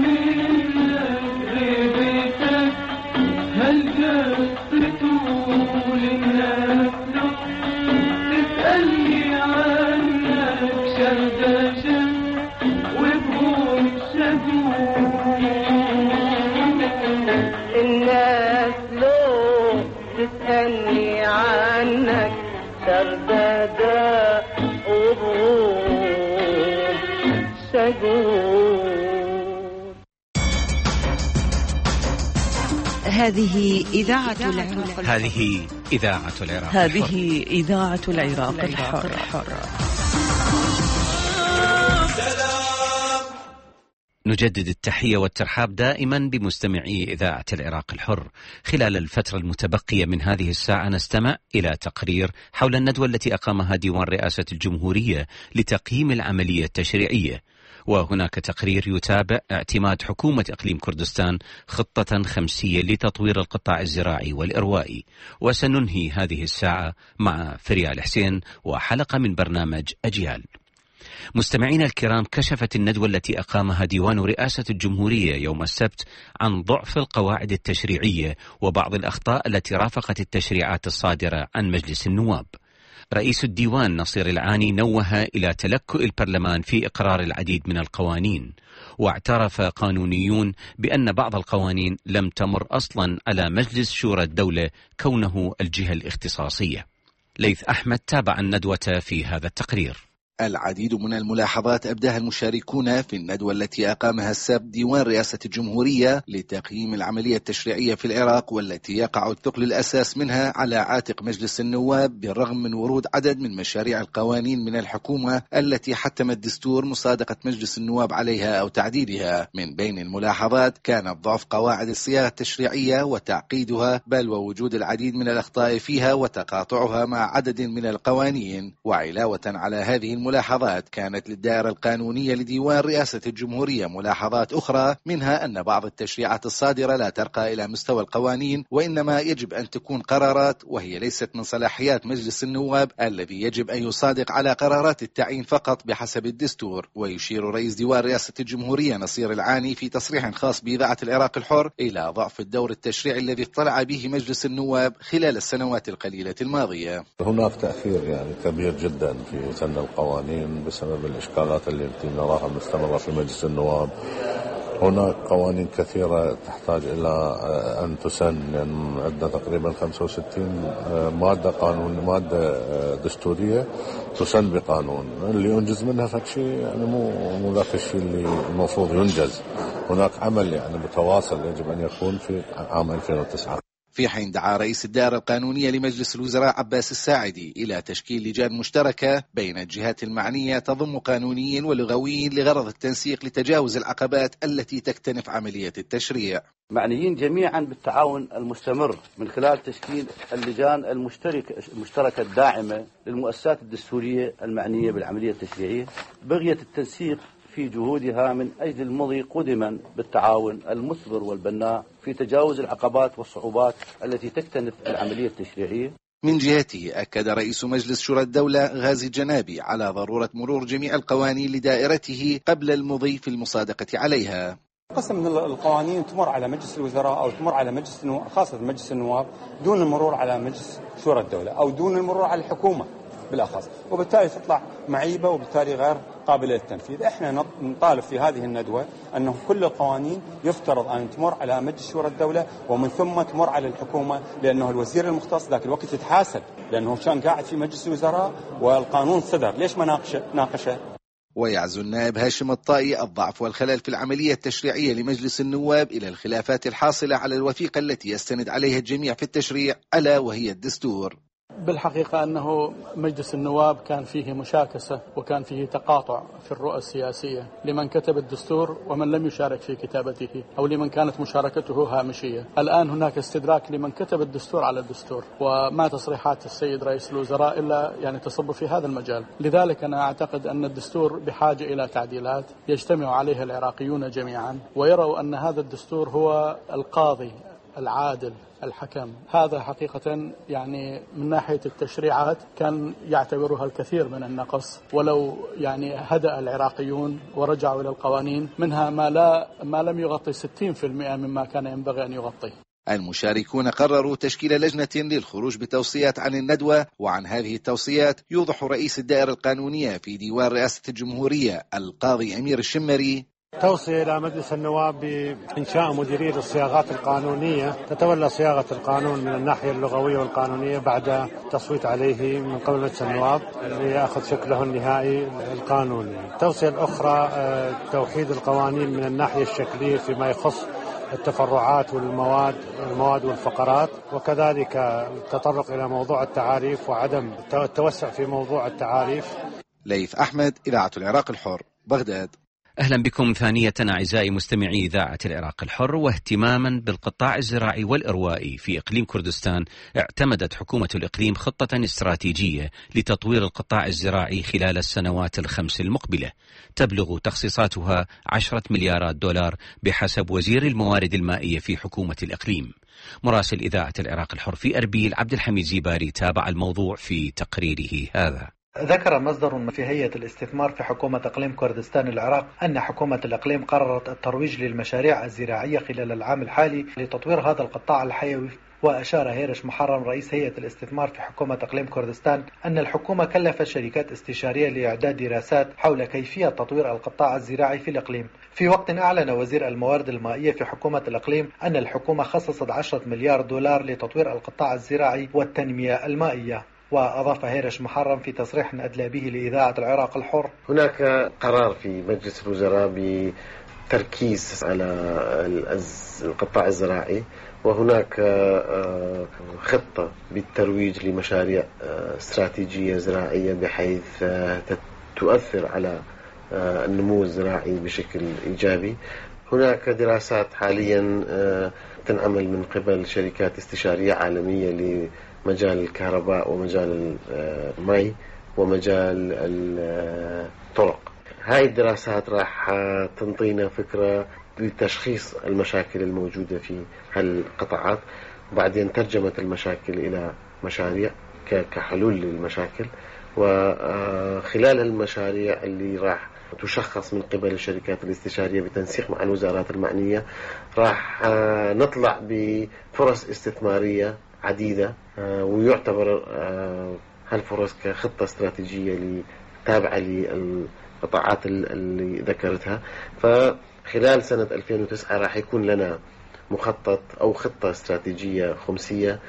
موجود. هذه إذاعة العراق. هذه إذاعة العراق. هذه إذاعة العراق الحر. نجدد التحية والترحاب دائما بمستمعي إذاعة العراق الحر. خلال الفترة المتبقية من هذه الساعة نستمع إلى تقرير حول الندوة التي أقامها ديوان رئاسة الجمهورية لتقييم العملية التشريعية، وهناك تقرير يتابع اعتماد حكومة إقليم كردستان خطة خمسية لتطوير القطاع الزراعي والإروائي. وسننهي هذه الساعة مع فريال حسين وحلقة من برنامج أجيال. مستمعينا الكرام، كشفت الندوة التي أقامها ديوان رئاسة الجمهورية يوم السبت عن ضعف القواعد التشريعية وبعض الأخطاء التي رافقت التشريعات الصادرة عن مجلس النواب. رئيس الديوان نصير العاني نوه إلى تلكؤ البرلمان في إقرار العديد من القوانين، واعترف قانونيون بأن بعض القوانين لم تمر أصلا على مجلس شورى الدولة كونه الجهة الاختصاصية. ليث أحمد تابع الندوة في هذا التقرير. العديد من الملاحظات أبداها المشاركون في الندوة التي أقامها السبت ديوان رئاسة الجمهورية لتقييم العملية التشريعية في العراق، والتي يقع الثقل الأساس منها على عاتق مجلس النواب بالرغم من ورود عدد من مشاريع القوانين من الحكومة التي حتم الدستور مصادقة مجلس النواب عليها أو تعديلها. من بين الملاحظات كانت ضعف قواعد الصياغة التشريعية وتعقيدها، بل ووجود العديد من الأخطاء فيها وتقاطعها مع عدد من القوانين. وعلاوة على هذه الملاحظات كانت للدائرة القانونية لديوان رئاسة الجمهورية ملاحظات أخرى، منها أن بعض التشريعات الصادرة لا ترقى إلى مستوى القوانين، وإنما يجب أن تكون قرارات، وهي ليست من صلاحيات مجلس النواب الذي يجب أن يصادق على قرارات التعيين فقط بحسب الدستور. ويشير رئيس ديوان رئاسة الجمهورية نصير العاني في تصريح خاص بإذاعة العراق الحر إلى ضعف الدور التشريعي الذي اطلع به مجلس النواب خلال السنوات القليلة الماضية. هناك تأخير يعني كبير جدا في سن القوانين بسبب الإشكالات التي نراها مستمرة في مجلس النواب. هناك قوانين كثيرة تحتاج إلى أن تسن، يعني عندنا تقريبا خمسة وستين مادة قانون مادة دستورية تسن بقانون، اللي ينجز منها فشي يعني مو مو ذاك الشيء اللي المفروض ينجز. هناك عمل يعني متواصل يجب أن يكون في عام ألفين وتسعة. في حين دعا رئيس الدائرة القانونية لمجلس الوزراء عباس الساعدي إلى تشكيل لجان مشتركة بين الجهات المعنية تضم قانونيين ولغويين لغرض التنسيق لتجاوز العقبات التي تكتنف عملية التشريع. معنيين جميعا بالتعاون المستمر من خلال تشكيل اللجان المشتركة المشتركة الداعمة للمؤسسات الدستورية المعنية بالعملية التشريعية، بغية التنسيق في جهودها من أجل المضي قدما بالتعاون المثمر والبناء في تجاوز العقبات والصعوبات التي تكتنف العملية التشريعية. من جهته أكد رئيس مجلس شورى الدولة غازي الجنابي على ضرورة مرور جميع القوانين لدائرته قبل المضي في المصادقة عليها. قسم من القوانين تمر على مجلس الوزراء أو تمر على مجلس النواب، خاصة مجلس النواب، دون المرور على مجلس شورى الدولة أو دون المرور على الحكومة بالأخص، وبالتالي تطلع معيبة وبالتالي غير قابلة للتنفيذ. احنا نطالب في هذه الندوة أنه كل القوانين يفترض أن تمر على مجلس شورى الدولة ومن ثم تمر على الحكومة، لأنه الوزير المختص ذاك الوقت يتحاسب، لأنه كان قاعد في مجلس الوزراء والقانون صدر، ليش ما ناقشه ناقشه؟ ويعزو النائب هاشم الطائي الضعف والخلل في العملية التشريعية لمجلس النواب إلى الخلافات الحاصلة على الوثيقة التي يستند عليها الجميع في التشريع، ألا وهي الدستور. بالحقيقة أنه مجلس النواب كان فيه مشاكسة وكان فيه تقاطع في الرؤى السياسية لمن كتب الدستور ومن لم يشارك في كتابته أو لمن كانت مشاركته هامشية. الآن هناك استدراك لمن كتب الدستور على الدستور، وما تصريحات السيد رئيس الوزراء إلا يعني تصب في هذا المجال. لذلك أنا أعتقد أن الدستور بحاجة إلى تعديلات يجتمع عليها العراقيون جميعا ويروا أن هذا الدستور هو القاضي العادل الحكم. هذا حقيقة يعني من ناحية التشريعات كان يعتبرها الكثير من النقص، ولو يعني هدأ العراقيون ورجعوا إلى القوانين منها ما لا ما لم يغطي ستين بالمئة مما كان ينبغي أن يغطي. المشاركون قرروا تشكيل لجنة للخروج بتوصيات عن الندوة، وعن هذه التوصيات يوضح رئيس الدائرة القانونية في ديوان رئاسة الجمهورية القاضي أمير الشمري. توصية إلى مجلس النواب بإنشاء مديرية للصياغات القانونية تتولى صياغة القانون من الناحية اللغوية والقانونية بعد تصويت عليه من قبل مجلس النواب ليأخذ شكله النهائي القانوني. التوصية الأخرى توحيد القوانين من الناحية الشكلية فيما يخص التفرعات والمواد المواد والفقرات، وكذلك التطرق إلى موضوع التعاريف وعدم التوسع في موضوع التعاريف. ليث أحمد، إذاعة العراق الحر، بغداد. أهلا بكم ثانية أعزائي مستمعي إذاعة العراق الحر. واهتماما بالقطاع الزراعي والإروائي في إقليم كردستان، اعتمدت حكومة الإقليم خطة استراتيجية لتطوير القطاع الزراعي خلال السنوات الخمس المقبلة، تبلغ تخصيصاتها عشرة مليارات دولار بحسب وزير الموارد المائية في حكومة الإقليم. مراسل إذاعة العراق الحر في أربيل عبد الحميد زيباري تابع الموضوع في تقريره هذا. ذكر مصدر في هيئة الاستثمار في حكومة إقليم كردستان العراق أن حكومة الإقليم قررت الترويج للمشاريع الزراعية خلال العام الحالي لتطوير هذا القطاع الحيوي. وأشار هيرش محرم رئيس هيئة الاستثمار في حكومة إقليم كردستان أن الحكومة كلفت شركات استشارية لإعداد دراسات حول كيفية تطوير القطاع الزراعي في الإقليم. في وقت أعلن وزير الموارد المائية في حكومة الإقليم أن الحكومة خصصت عشرة مليار دولار لتطوير القطاع الزراعي والتنمية المائية. وأضاف هيرش محرم في تصريح أدلى به لإذاعة العراق الحر: هناك قرار في مجلس الوزراء بتركيز على القطاع الزراعي، وهناك خطة بالترويج لمشاريع استراتيجية زراعية بحيث تؤثر على النمو الزراعي بشكل إيجابي. هناك دراسات حاليا تنعمل من قبل شركات استشارية عالمية لمجال الكهرباء ومجال المي ومجال الطرق. هاي الدراسات راح تنطينا فكرة لتشخيص المشاكل الموجودة في هالقطاعات، وبعدين ترجمة المشاكل إلى مشاريع كحلول للمشاكل. وخلال المشاريع اللي راح تشخص من قبل الشركات الاستشارية بتنسيق مع الوزارات المعنية، راح نطلع بفرص استثمارية عديدة، ويعتبر هالفرص كخطة استراتيجية تابعة للقطاعات اللي ذكرتها. فخلال سنة ألفين وتسعة راح يكون لنا مخطط أو خطة استراتيجية خمسية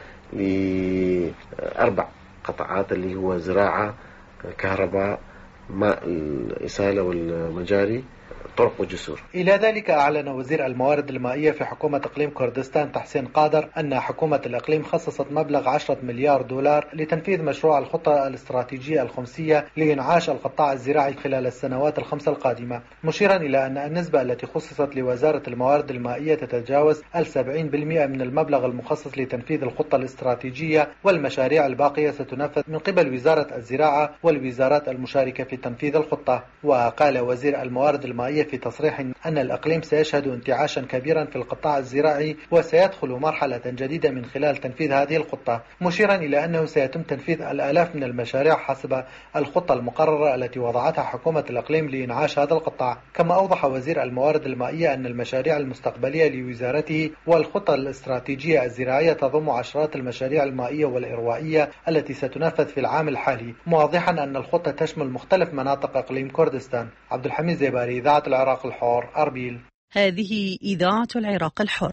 لأربع قطاعات اللي هو زراعة، كهرباء، ماء الإسالة والمجاري، طرق وجسور. إلى ذلك أعلن وزير الموارد المائية في حكومة إقليم كردستان تحسين قادر أن حكومة الإقليم خصصت مبلغ عشرة مليار دولار لتنفيذ مشروع الخطة الاستراتيجية الخمسية لإنعاش القطاع الزراعي خلال السنوات الخمس القادمة، مشيرا إلى أن النسبة التي خصصت لوزارة الموارد المائية تتجاوز السبعين بالمئة من المبلغ المخصص لتنفيذ الخطة الاستراتيجية، والمشاريع الباقية ستنفذ من قبل وزارة الزراعة والوزارات المشاركة في تنفيذ الخطة. وقال وزير الموارد المائية في تصريح أن الإقليم سيشهد انتعاشا كبيرا في القطاع الزراعي وسيدخل مرحلة جديدة من خلال تنفيذ هذه الخطة، مشيرا إلى أنه سيتم تنفيذ الآلاف من المشاريع حسب الخطة المقررة التي وضعتها حكومة الإقليم لإنعاش هذا القطاع. كما أوضح وزير الموارد المائية أن المشاريع المستقبلية لوزارته والخطة الاستراتيجية الزراعية تضم عشرات المشاريع المائية والإروائية التي ستنفذ في العام الحالي، موضحا أن الخطة تشمل مختلف مناطق إقليم كردستان. عبد الحميد زيباري، إذاعة العراق الحر، أربيل. هذه إذاعة العراق الحر.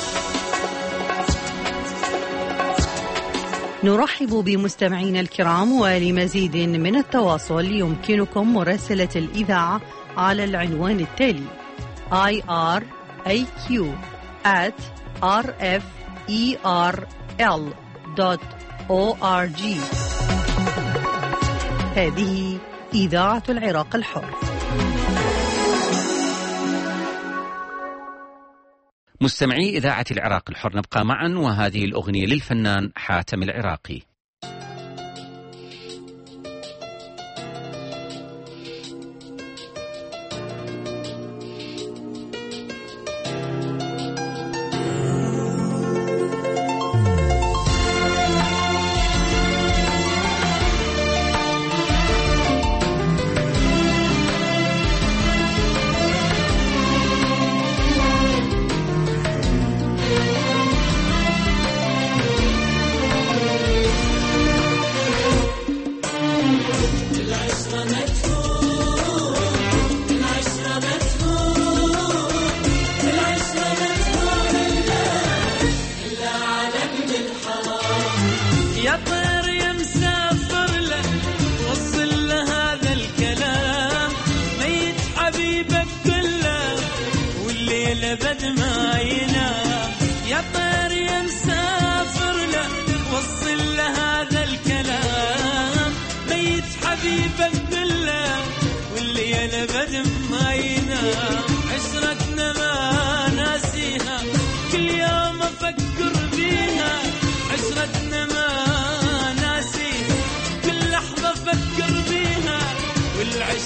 نرحب بمستمعينا الكرام، ولمزيد من التواصل يمكنكم مراسلة الإذاعة على العنوان التالي آي آر إيه كيو آت آر إف إي آر إل دوت أو آر جي. هذه إذاعة العراق الحر. مستمعي إذاعة العراق الحر، نبقى معا وهذه الأغنية للفنان حاتم العراقي.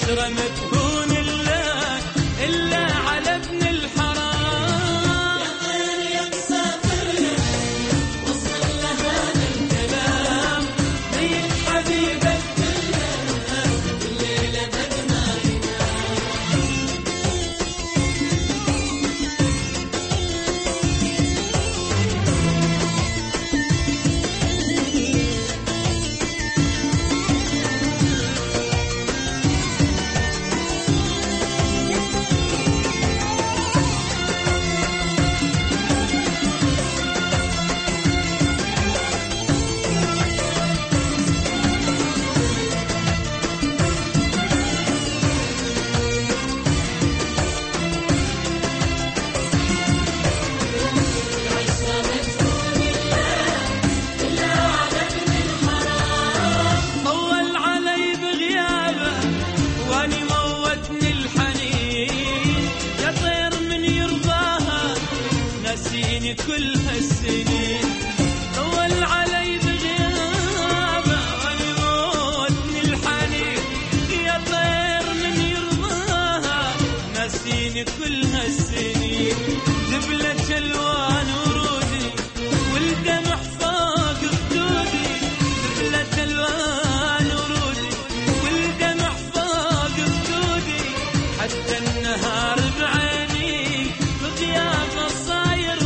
والعشرة ما تهون إلا إلا على ابن الحرام. يا طير يا مسافر وصل لهذا الكلام، ميت حبيبك الليلة بدنا كل هالسنين. طول علي بغيابه واني موتني الحنين، يا طير من يرضاها ناسيني كل هالسنين. دبلت الوان ورودي والدمع فوق خدودي، دبلت الوان ورودي والدمع فوق خدودي، حتى النهار بعيني بغيابه صاير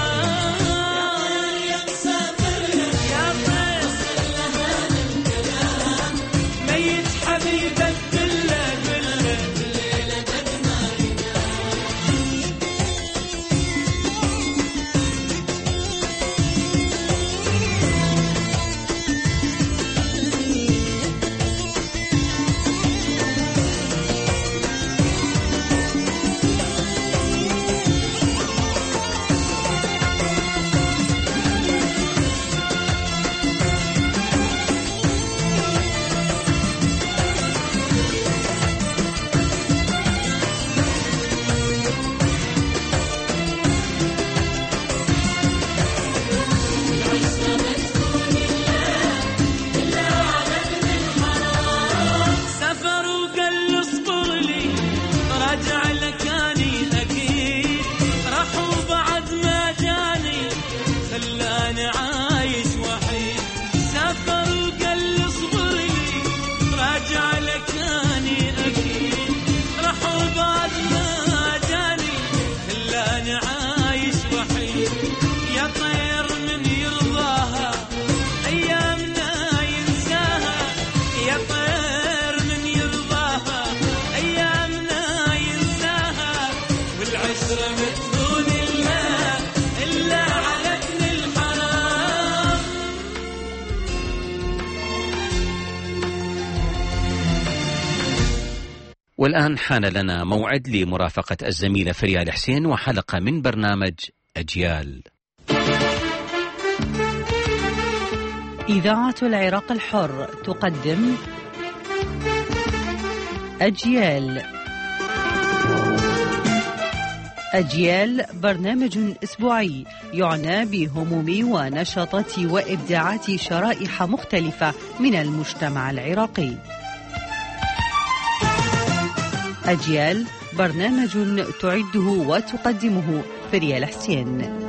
والآن حان لنا موعد لمرافقة الزميلة فريال حسين وحلقة من برنامج أجيال. إذاعة العراق الحر تقدم أجيال. أجيال برنامج أسبوعي يعنى بهموم ونشاطات وإبداعات شرائح مختلفة من المجتمع العراقي. أجيال برنامج تعده وتقدمه فريال حسين.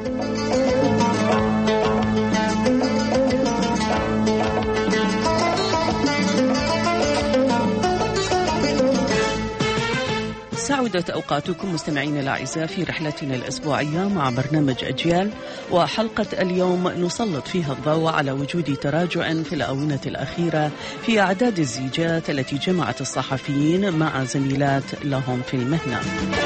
سعدت أوقاتكم مستمعين الأعزاء في رحلتنا الأسبوعية مع برنامج أجيال، وحلقة اليوم نسلط فيها الضوء على وجود تراجع في الآونة الأخيرة في أعداد الزيجات التي جمعت الصحفيين مع زميلات لهم في المهنة.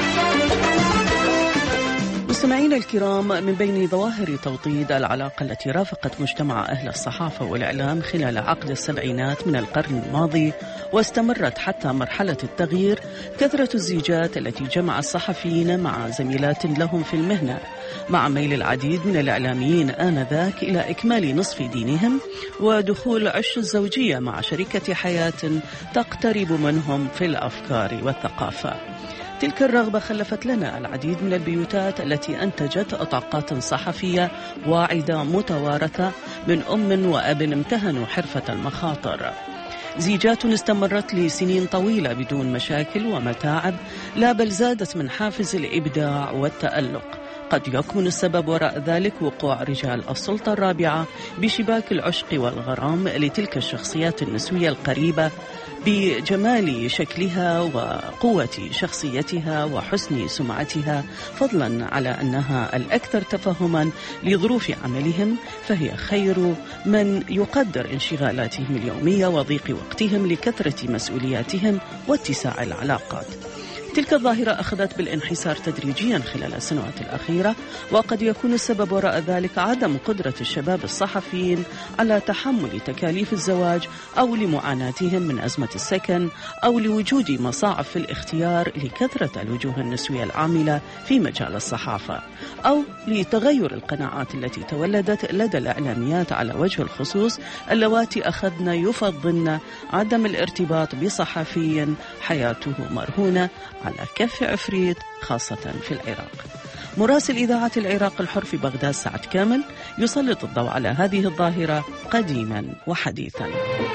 مستمعين الكرام، من بين ظواهر توطيد العلاقة التي رافقت مجتمع أهل الصحافة والإعلام خلال عقد السبعينات من القرن الماضي واستمرت حتى مرحلة التغيير كثرة الزيجات التي جمع الصحفيين مع زميلات لهم في المهنة، مع ميل العديد من الإعلاميين آنذاك إلى إكمال نصف دينهم ودخول عش الزوجية مع شريكة حياة تقترب منهم في الأفكار والثقافة. تلك الرغبة خلفت لنا العديد من البيوتات التي أنتجت طاقات صحفية واعدة متوارثة من أم وأب امتهنوا حرفة المخاطر. زيجات استمرت لسنين طويلة بدون مشاكل ومتاعب، لا بل زادت من حافز الإبداع والتألق. قد يكمن السبب وراء ذلك وقوع رجال السلطة الرابعة بشباك العشق والغرام لتلك الشخصيات النسوية القريبة بجمال شكلها وقوة شخصيتها وحسن سمعتها، فضلا على أنها الأكثر تفهما لظروف عملهم، فهي خير من يقدر انشغالاتهم اليومية وضيق وقتهم لكثرة مسؤولياتهم واتساع العلاقات. تلك الظاهرة أخذت بالانحسار تدريجيا خلال السنوات الأخيرة، وقد يكون السبب وراء ذلك عدم قدرة الشباب الصحفيين على تحمل تكاليف الزواج، أو لمعاناتهم من أزمة السكن، أو لوجود مصاعب في الاختيار لكثرة الوجوه النسوية العاملة في مجال الصحافة، أو لتغير القناعات التي تولدت لدى الإعلاميات على وجه الخصوص اللواتي أخذن يفضلن عدم الارتباط بصحفي حياته مرهونة على كف عفريت، خاصة في العراق. مراسل إذاعة العراق الحر في بغداد سعد كامل يسلط الضوء على هذه الظاهرة قديما وحديثا.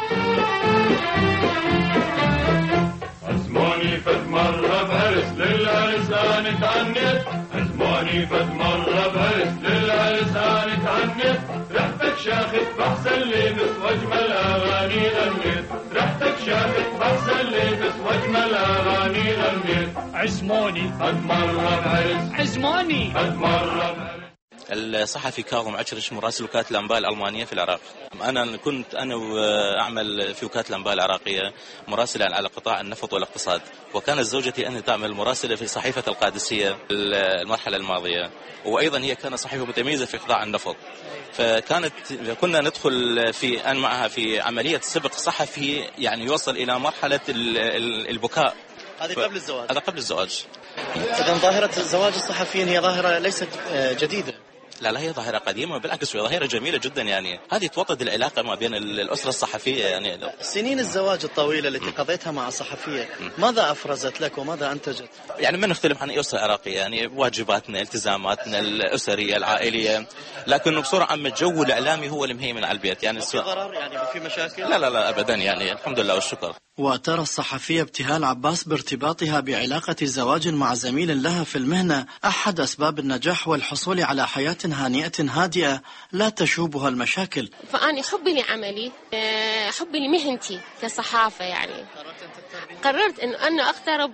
أزموني فد مرة بهرس للعرسان تعنت، أزموني فد مرة بهرس للعرسان تعنت، ريحتك شاخت بحسن لبس واجمل أغاني غنيت، ريحتك شاخت بحسن لبس واجمل أغاني غنيت. عزموني فد مرة بهرس، عزموني فد مرة بهرس. الصحفي كاظم عكرش مراسل وكالة الأنباء الألمانية في العراق. أنا كنت أنا أعمل في وكالة الأنباء العراقية مراسلا على قطاع النفط والاقتصاد، وكانت زوجتي أن تعمل مراسلة في صحيفة القادسية المرحلة الماضية، وأيضا هي كانت صحيفة متميزة في قطاع النفط. فكانت كنا ندخل في أن معها في عملية سبق صحفي يعني يوصل إلى مرحلة البكاء. هذه قبل الزواج؟ هذا قبل الزواج. إذن ظاهرة زواج الصحفيين هي ظاهرة ليست جديدة. لا لا، هي ظاهرة قديمة، بالعكس هي ظاهرة جميلة جدا. يعني هذه توطد العلاقة ما بين الأسرة الصحفية. يعني سنين الزواج الطويلة التي قضيتها مع صحفية ماذا أفرزت لك وماذا أنتجت؟ يعني ما نختلف عن أي أسرة عراقية، يعني واجباتنا التزاماتنا الأسرية العائلية، لكن بصورة عامة الجو الإعلامي هو المهيمن على البيت. يعني في ضرر يعني في مشاكل؟ لا لا لا أبدا، يعني الحمد لله والشكر. وترى الصحفية ابتهال عباس بارتباطها بعلاقة زواج مع زميل لها في المهنة أحد أسباب النجاح والحصول على حياة هانئة هادئة لا تشوبها المشاكل. فأنا حبي لعملي، حبي لمهنتي كصحافة، يعني قررت أن أنا أقترب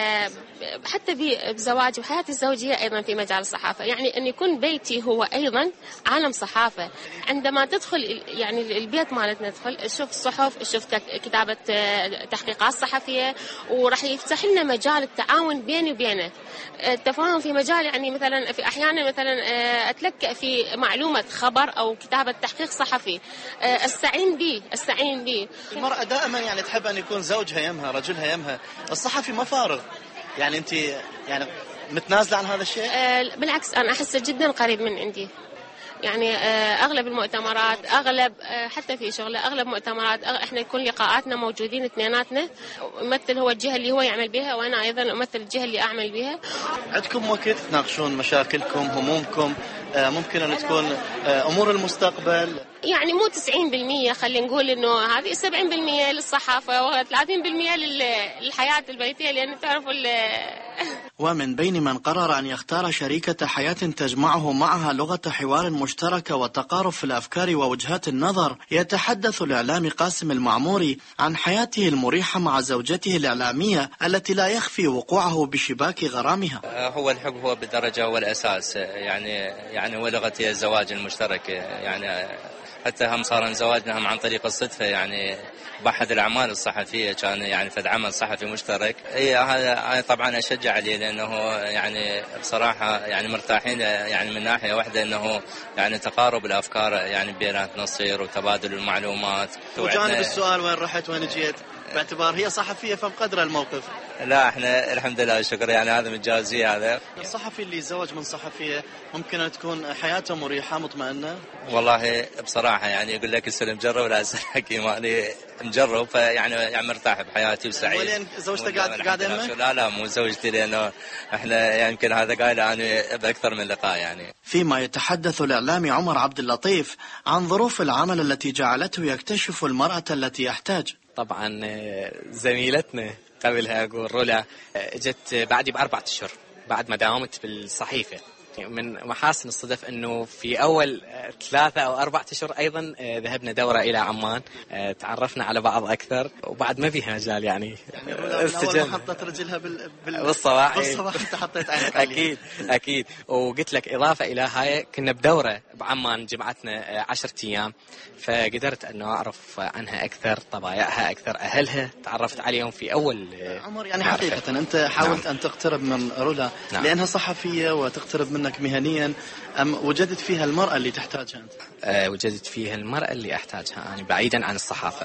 حتى بزواجي وحياتي الزوجية أيضا في مجال الصحافة، يعني أن يكون بيتي هو أيضا عالم صحافة. عندما تدخل يعني البيت مالتنا ندخل شوف الصحف، شوف كتابة تحقيقات صحفية، وراح يفتح لنا مجال التعاون بيني وبينه، التفاهم في مجال يعني مثلا في أحيانا مثلا أتلقى في معلومة خبر أو كتابة تحقيق صحفي استعين به استعين به. المرأة دائما يعني تحب أن يكون زوجها يمها رجلها يمها، الصحفي ما فارغ، يعني أنت يعني متنازلة عن هذا الشيء؟ أه بالعكس أنا أحسه جدا قريب من عندي، يعني أغلب المؤتمرات أغلب حتى في شغله أغلب مؤتمرات إحنا كل لقاءاتنا موجودين اثنيناتنا، يمثل هو الجهة اللي هو يعمل بها وأنا أيضا أمثل الجهة اللي أعمل بها. عندكم وقت تناقشون مشاكلكم همومكم، ممكن أن تكون أمور المستقبل؟ يعني مو تسعين بالمية، خلينا نقول إنه هذه سبعين بالمية للصحافة وثلاثين بالمية للحياة البيتية، لأن تعرفوا ومن بين من قرر أن يختار شريكة حياة تجمعه معها لغة حوار مشتركة وتقارب في الأفكار ووجهات النظر، يتحدث الإعلامي قاسم المعموري عن حياته المريحة مع زوجته الإعلامية التي لا يخفي وقوعه بشباك غرامها. هو الحب هو بالدرجة والأساس، يعني يعني ولغة الزواج المشترك، يعني حتى هم صار زواجنا هم عن طريق الصدفة، يعني بأحد الأعمال الصحفية كان يعني فد عمل صحفي مشترك. هي هذا طبعا أشجع عليه، لأنه يعني بصراحة يعني مرتاحين يعني من ناحية واحدة أنه يعني تقارب الأفكار يعني بيناتنا نصير وتبادل المعلومات. وجانب السؤال وين رحت وين جيت، باعتبار هي صحفية فمقدرة الموقف. لا احنا الحمد لله والشكر، يعني هذا من جازي. هذا الصحفي اللي يتزوج من صحفية ممكن أن تكون حياته مريحة مطمئنة؟ والله بصراحة يعني يقول لك السلم مجرب ولا أسأل حكيم، يعني مجرب فيعني يعني مرتاح بحياتي وسعيد. ولين زوجتك قاعد قاعد يمك؟ لا لا مو زوجتي، لأنه احنا يمكن هذا قايل يعني بأكثر من لقاء. يعني فيما يتحدث الإعلامي عمر عبد اللطيف عن ظروف العمل التي جعلته يكتشف المرأة التي يحتاج. طبعا زميلتنا قبلها أقول رولا جت بعدي بأربعة أشهر بعد ما داومت بالصحيفة. من محاسن الصدف أنه في أول ثلاثة أو أربعة أشهر أيضا ذهبنا دورة إلى عمان، تعرفنا على بعض أكثر وبعد ما فيها مجال يعني, يعني أول ما حطت رجلها بال... بال... بالصباح بالصباح أنت حطيت عينك أكيد أكيد. وقلت لك إضافة إلى هاي كنا بدورة بعمان جمعتنا عشرة أيام، فقدرت أنه أعرف عنها أكثر، طبايعها أكثر، أهلها تعرفت عليهم في أول عمر. يعني حقيقة أنت حاولت نعم. أن تقترب من رولا نعم. لأنها صحفية وتقترب منك مهنيا، أم وجدت فيها المرأة اللي تحتاجها أنت؟ أه وجدت فيها المرأة اللي أحتاجها يعني بعيدا عن الصحافة،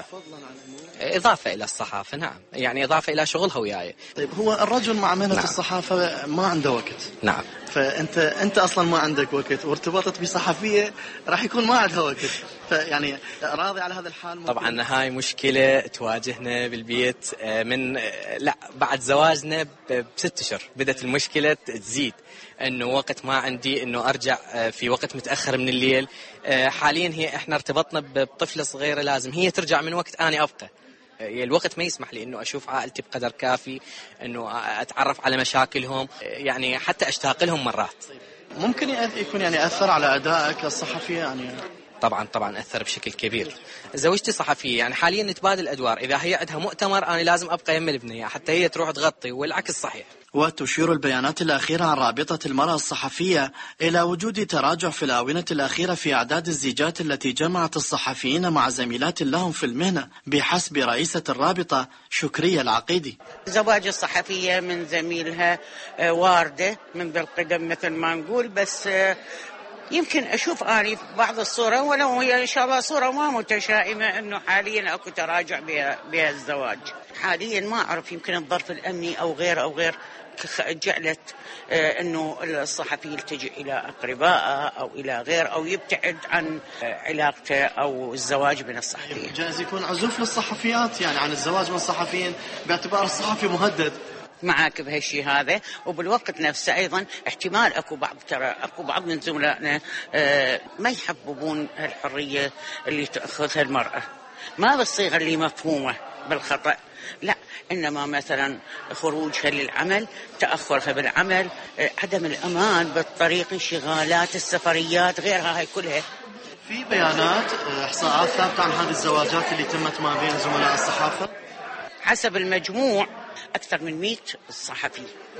إضافة إلى الصحافة نعم، يعني إضافة إلى شغلها وياي. طيب هو الرجل مع مهنة نعم. الصحافة ما عنده وقت نعم، فأنت أنت أصلا ما عندك وقت وارتبطت بصحفية راح يكون ما عندها وقت، فيعني راضي على هذا الحال؟ طبعا هاي مشكلة تواجهنا بالبيت من لا بعد زواجنا بست أشهر بدأت المشكلة تزيد، انه وقت ما عندي انه ارجع في وقت متاخر من الليل. حاليا هي احنا ارتبطنا بطفله صغيره لازم هي ترجع من وقت اني ابقى، الوقت ما يسمح لي انه اشوف عائلتي بقدر كافي، انه اتعرف على مشاكلهم، يعني حتى اشتاق لهم مرات. ممكن يكون يعني اثر على ادائك الصحفي يعني؟ طبعا طبعا اثر بشكل كبير. زوجتي صحفيه يعني حاليا نتبادل ادوار، اذا هي عندها مؤتمر انا لازم ابقى يم البنيه حتى هي تروح تغطي والعكس صحيح. وتشير البيانات الأخيرة عن رابطة المرأة الصحفية إلى وجود تراجع في الآونة الأخيرة في أعداد الزيجات التي جمعت الصحفيين مع زميلات لهم في المهنة بحسب رئيسة الرابطة شكرية العقيدي. زواج الصحفية من زميلها واردة من بالقدم مثل ما نقول، بس يمكن أشوف أنا بعض الصورة ولو هي إن شاء الله صورة ما متشائمة أنه حاليا أكو تراجع بها الزواج. حاليا ما أعرف يمكن الظرف الأمني أو غير أو غير جعلت أنه الصحفي يلتجئ إلى أقربائه أو إلى غير أو يبتعد عن علاقته أو الزواج من الصحفيين. جايز يكون عزوف للصحفيات يعني عن الزواج من الصحفيين باعتبار الصحفي مهدد. معاك بهالشيء هذا، وبالوقت نفسه أيضا احتمال أكو بعض ترى أكو بعض من زملائنا ما يحببون الحرية اللي تأخذها المرأة، ما بالصيغة اللي مفهومة بالخطأ، لا إنما مثلا خروجها للعمل، تأخرها بالعمل، عدم الأمان بالطريق، انشغالات السفريات، غيرها هاي كلها. في بيانات إحصاءات ثابتة عن هذه الزواجات اللي تمت ما بين زملاء الصحافة؟ حسب المجموع أكثر من مئة صحفي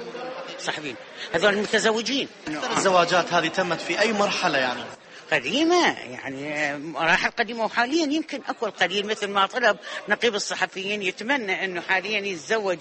صحفيين هذول المتزوجين. الزواجات هذه تمت في أي مرحلة يعني؟ قديمة يعني مراحل قديمة، وحاليا يمكن أكو القليل مثل ما طلب نقيب الصحفيين يتمنى أنه حاليا يتزوج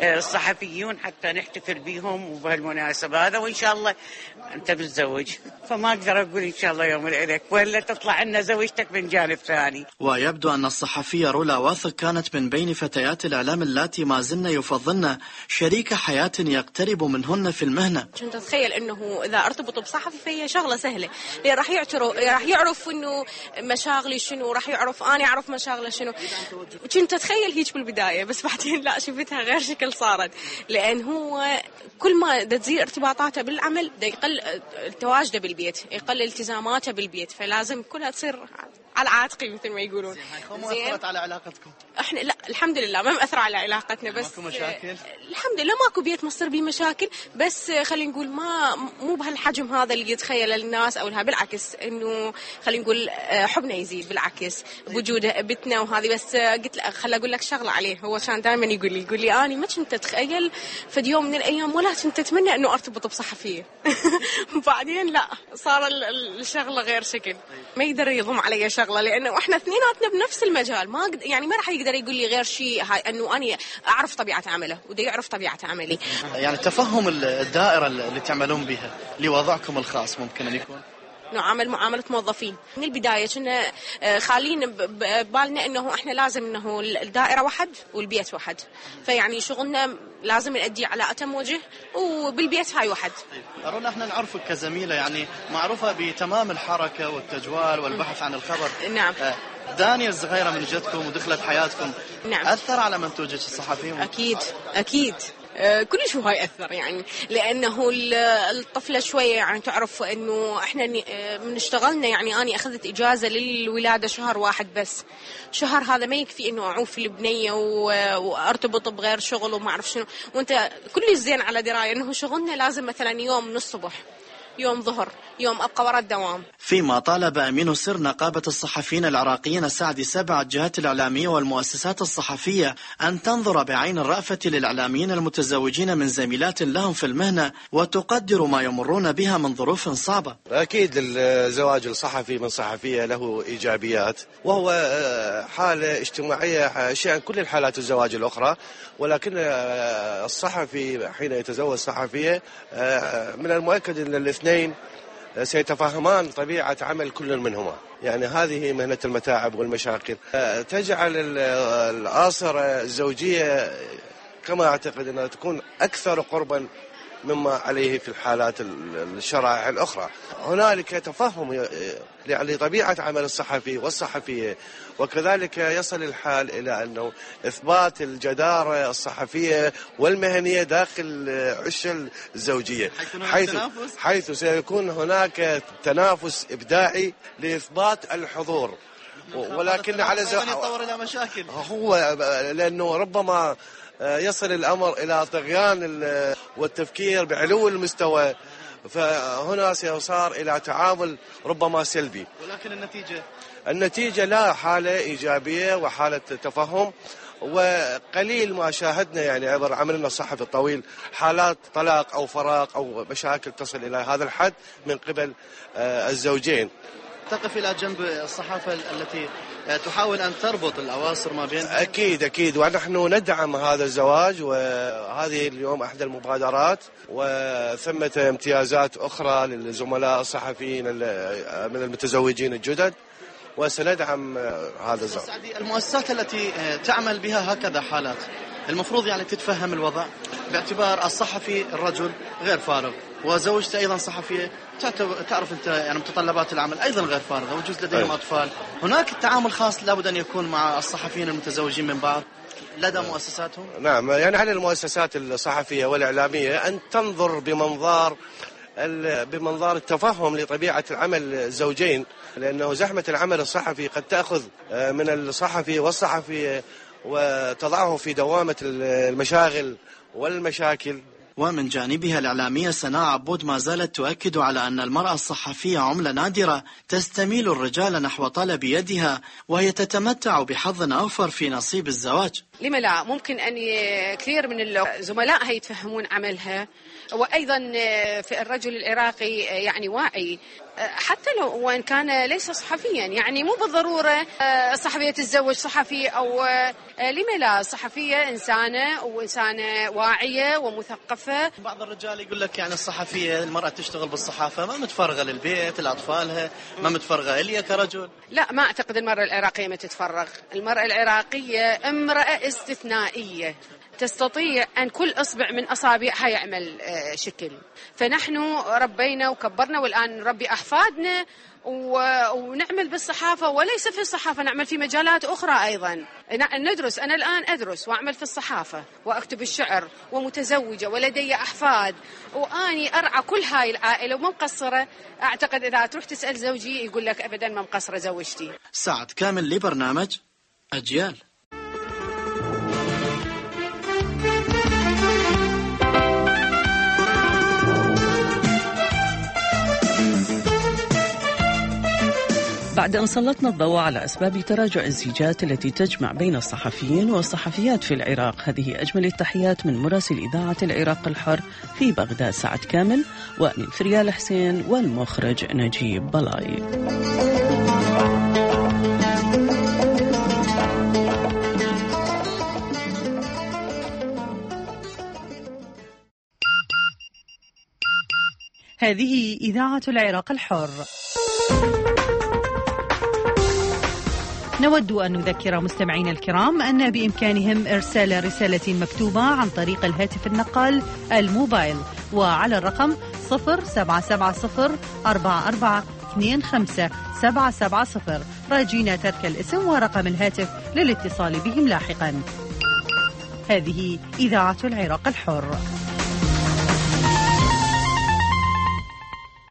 الصحفيون حتى نحتفل بهم وبهالمناسبة هذا، وإن شاء الله أنت متزوج فما أقدر أقول إن شاء الله يوم الإلك ولا تطلع لنا زوجتك من جانب ثاني. ويبدو أن الصحفية رولا واثق كانت من بين فتيات الإعلام اللاتي ما زلن يفضلن شريك حياة يقترب منهن في المهنة. كنت أتخيل أنه إذا أرتبط بصحفي فهي شغلة سهلة، راح راح يعرف انه مشاغلي شنو، راح يعرف انا اعرف مشاغله شنو. كنت اتخيل هيك بالبدايه، بس بعدين لا شفتها غير شكل صارت، لان هو كل ما تزيد ارتباطاته بالعمل دا يقل تواجده بالبيت، يقل التزاماته بالبيت، فلازم كلها تصير على عاتقي مثل ما يقولون. زين أثرت على علاقتكم؟ احنا لا الحمد لله ما مأثر على علاقتنا، بس ماكو مشاكل الحمد لله، ماكو بيت مصير بيه مشاكل، بس خلينا نقول ما مو بهالحجم هذا اللي يتخيل الناس او لها، بالعكس انه خلينا نقول حبنا يزيد، بالعكس بوجوده بتنا وهذه. بس قلت له خل اقول لك شغله عليه، هو كان دائما يقول لي يقول لي اني ما كنت اتخيل في يوم من الايام ولا كنت اتمنى انه ارتبط بصحفيه. بعدين لا صار الشغله غير شكل، ما يقدر يضم علي شغله لانه احنا اثنيناتنا بنفس المجال، ما يعني ما راح يقدر يقول لي غير شيء، هاي انه انا اعرف طبيعه عمله وده يعرف طبيعه عملي. يعني تفهم الدائره اللي تعملون بها لوضعكم الخاص ممكن ان يكون نعمل معاملة موظفين من البداية، كنا خالين ببالنا انه احنا لازم انه الدائرة واحد والبيت واحد، فيعني شغلنا لازم نأديه على أتم وجه، وبالبيت هاي واحد. أرونا احنا نعرفك كزميلة يعني معروفة بتمام الحركة والتجوال والبحث عن الخبر. نعم. دانيا الصغيرة من جدكم ودخلت حياتكم، نعم. أثر على منتوجك الصحفي؟ أكيد أكيد كلش هو يأثر يعني، لأنه الطفلة شوية يعني تعرف أنه إحنا من اشتغلنا يعني أنا أخذت إجازة للولادة شهر واحد بس، شهر هذا ما يكفي أنه أعوف البنية وأرتبط بغير شغل وما أعرف شنو، وأنت كل زين على دراية أنه شغلنا لازم مثلا يوم من الصبح، يوم ظهر، يوم أبقى وراء الدوام. فيما طالب أمين سر نقابة الصحفيين العراقيين السعد سبع الجهات الإعلامية والمؤسسات الصحفية أن تنظر بعين الرأفة للإعلاميين المتزوجين من زميلات لهم في المهنة وتقدر ما يمرون بها من ظروف صعبة. أكيد الزواج الصحفي من صحفية له إيجابيات، وهو حالة اجتماعية شأن كل الحالات الزواج الأخرى، ولكن الصحفي حين يتزوج صحفية من المؤكد أن الاثنين سيتفاهمان طبيعة عمل كل منهما، يعني هذه مهنة المتاعب والمشاكل تجعل الآثار الزوجية كما أعتقد أنها تكون أكثر قربا مما عليه في الحالات الشرائع الأخرى. هنالك تفهم لطبيعة عمل الصحفي والصحفية، وكذلك يصل الحال إلى أنه إثبات الجدارة الصحفية والمهنية داخل عش الزوجية، حيث, حيث سيكون هناك تنافس إبداعي لإثبات الحضور، ولكن على زوجين يتطور إلى مشاكل هو لأنه ربما يصل الأمر إلى طغيان والتفكير بعلو المستوى، فهنا سيصار إلى تعامل ربما سلبي. ولكن النتيجة النتيجة لا، حالة إيجابية وحالة تفهم، وقليل ما شاهدنا يعني عبر عملنا الصحفي الطويل حالات طلاق أو فراق أو مشاكل تصل إلى هذا الحد من قبل الزوجين. تقف إلى جنب الصحافة التي تحاول أن تربط الأواصر ما بين. أكيد أكيد، ونحن ندعم هذا الزواج، وهذه اليوم أحد المبادرات، وثمة امتيازات أخرى للزملاء الصحفيين من المتزوجين الجدد، وسندعم هذا الزواج. المؤسسات التي تعمل بها هكذا حالات المفروض يعني تتفهم الوضع، باعتبار الصحفي الرجل غير فارغ، وزوجته أيضا صحفية تعرف أنت يعني متطلبات العمل أيضا غير فارغة، وجوز لديهم أيضا أطفال. هناك تعامل خاص لابد أن يكون مع الصحفيين المتزوجين من بعض لدى مؤسساتهم. نعم، يعني على المؤسسات الصحفية والإعلامية أن تنظر بمنظار بمنظار التفهم لطبيعة العمل الزوجين، لأنه زحمة العمل الصحفي قد تأخذ من الصحفي والصحفية وتضعه في دوامة المشاغل والمشاكل. ومن جانبها الإعلامية سناء عبود ما زالت تؤكد على أن المرأة الصحفية عملة نادرة تستميل الرجال نحو طلب يدها، وهي تتمتع بحظ أوفر في نصيب الزواج. لما لا؟ ممكن أن كثير من الزملاء يتفهمون عملها، وأيضا في الرجل العراقي يعني واعي، حتى لو وإن كان ليس صحفيا، يعني مو بالضرورة صحفية تتزوج صحفي، أو لما لا، صحفية إنسانة وإنسانة واعية ومثقفة. بعض الرجال يقول لك يعني الصحفية المرأة تشتغل بالصحافة ما متفرغة للبيت لأطفالها، ما متفرغة إلي كرجل. لا، ما أعتقد المرأة العراقية ما تتفرغ. المرأة العراقية امرأة استثنائية، تستطيع أن كل أصبع من أصابعها يعمل شكل، فنحن ربينا وكبرنا والآن نربي أحفادنا ونعمل بالصحافة، وليس في الصحافة، نعمل في مجالات أخرى أيضا. ندرس، أنا الآن أدرس وأعمل في الصحافة وأكتب الشعر ومتزوجة ولدي أحفاد، وأني أرعى كل هاي العائلة وما مقصرة. أعتقد إذا تروح تسأل زوجي يقول لك أبدا ما مقصرة زوجتي. سعد كامل لبرنامج أجيال. بعد أن سلطنا الضوء على أسباب تراجع الزيجات التي تجمع بين الصحفيين والصحفيات في العراق، هذه أجمل التحيات من مراسل إذاعة العراق الحر في بغداد سعد كامل، ومن فريال حسين والمخرج نجيب بلاي. هذه إذاعة العراق الحر. نود أن نذكر مستمعينا الكرام أن بإمكانهم إرسال رسالة مكتوبة عن طريق الهاتف النقال الموبايل، وعلى الرقم صفر سبعة سبعة صفر أربعة أربعة اثنين خمسة سبعة سبعة صفر، راجين ترك الاسم ورقم الهاتف للاتصال بهم لاحقا. هذه إذاعة العراق الحر.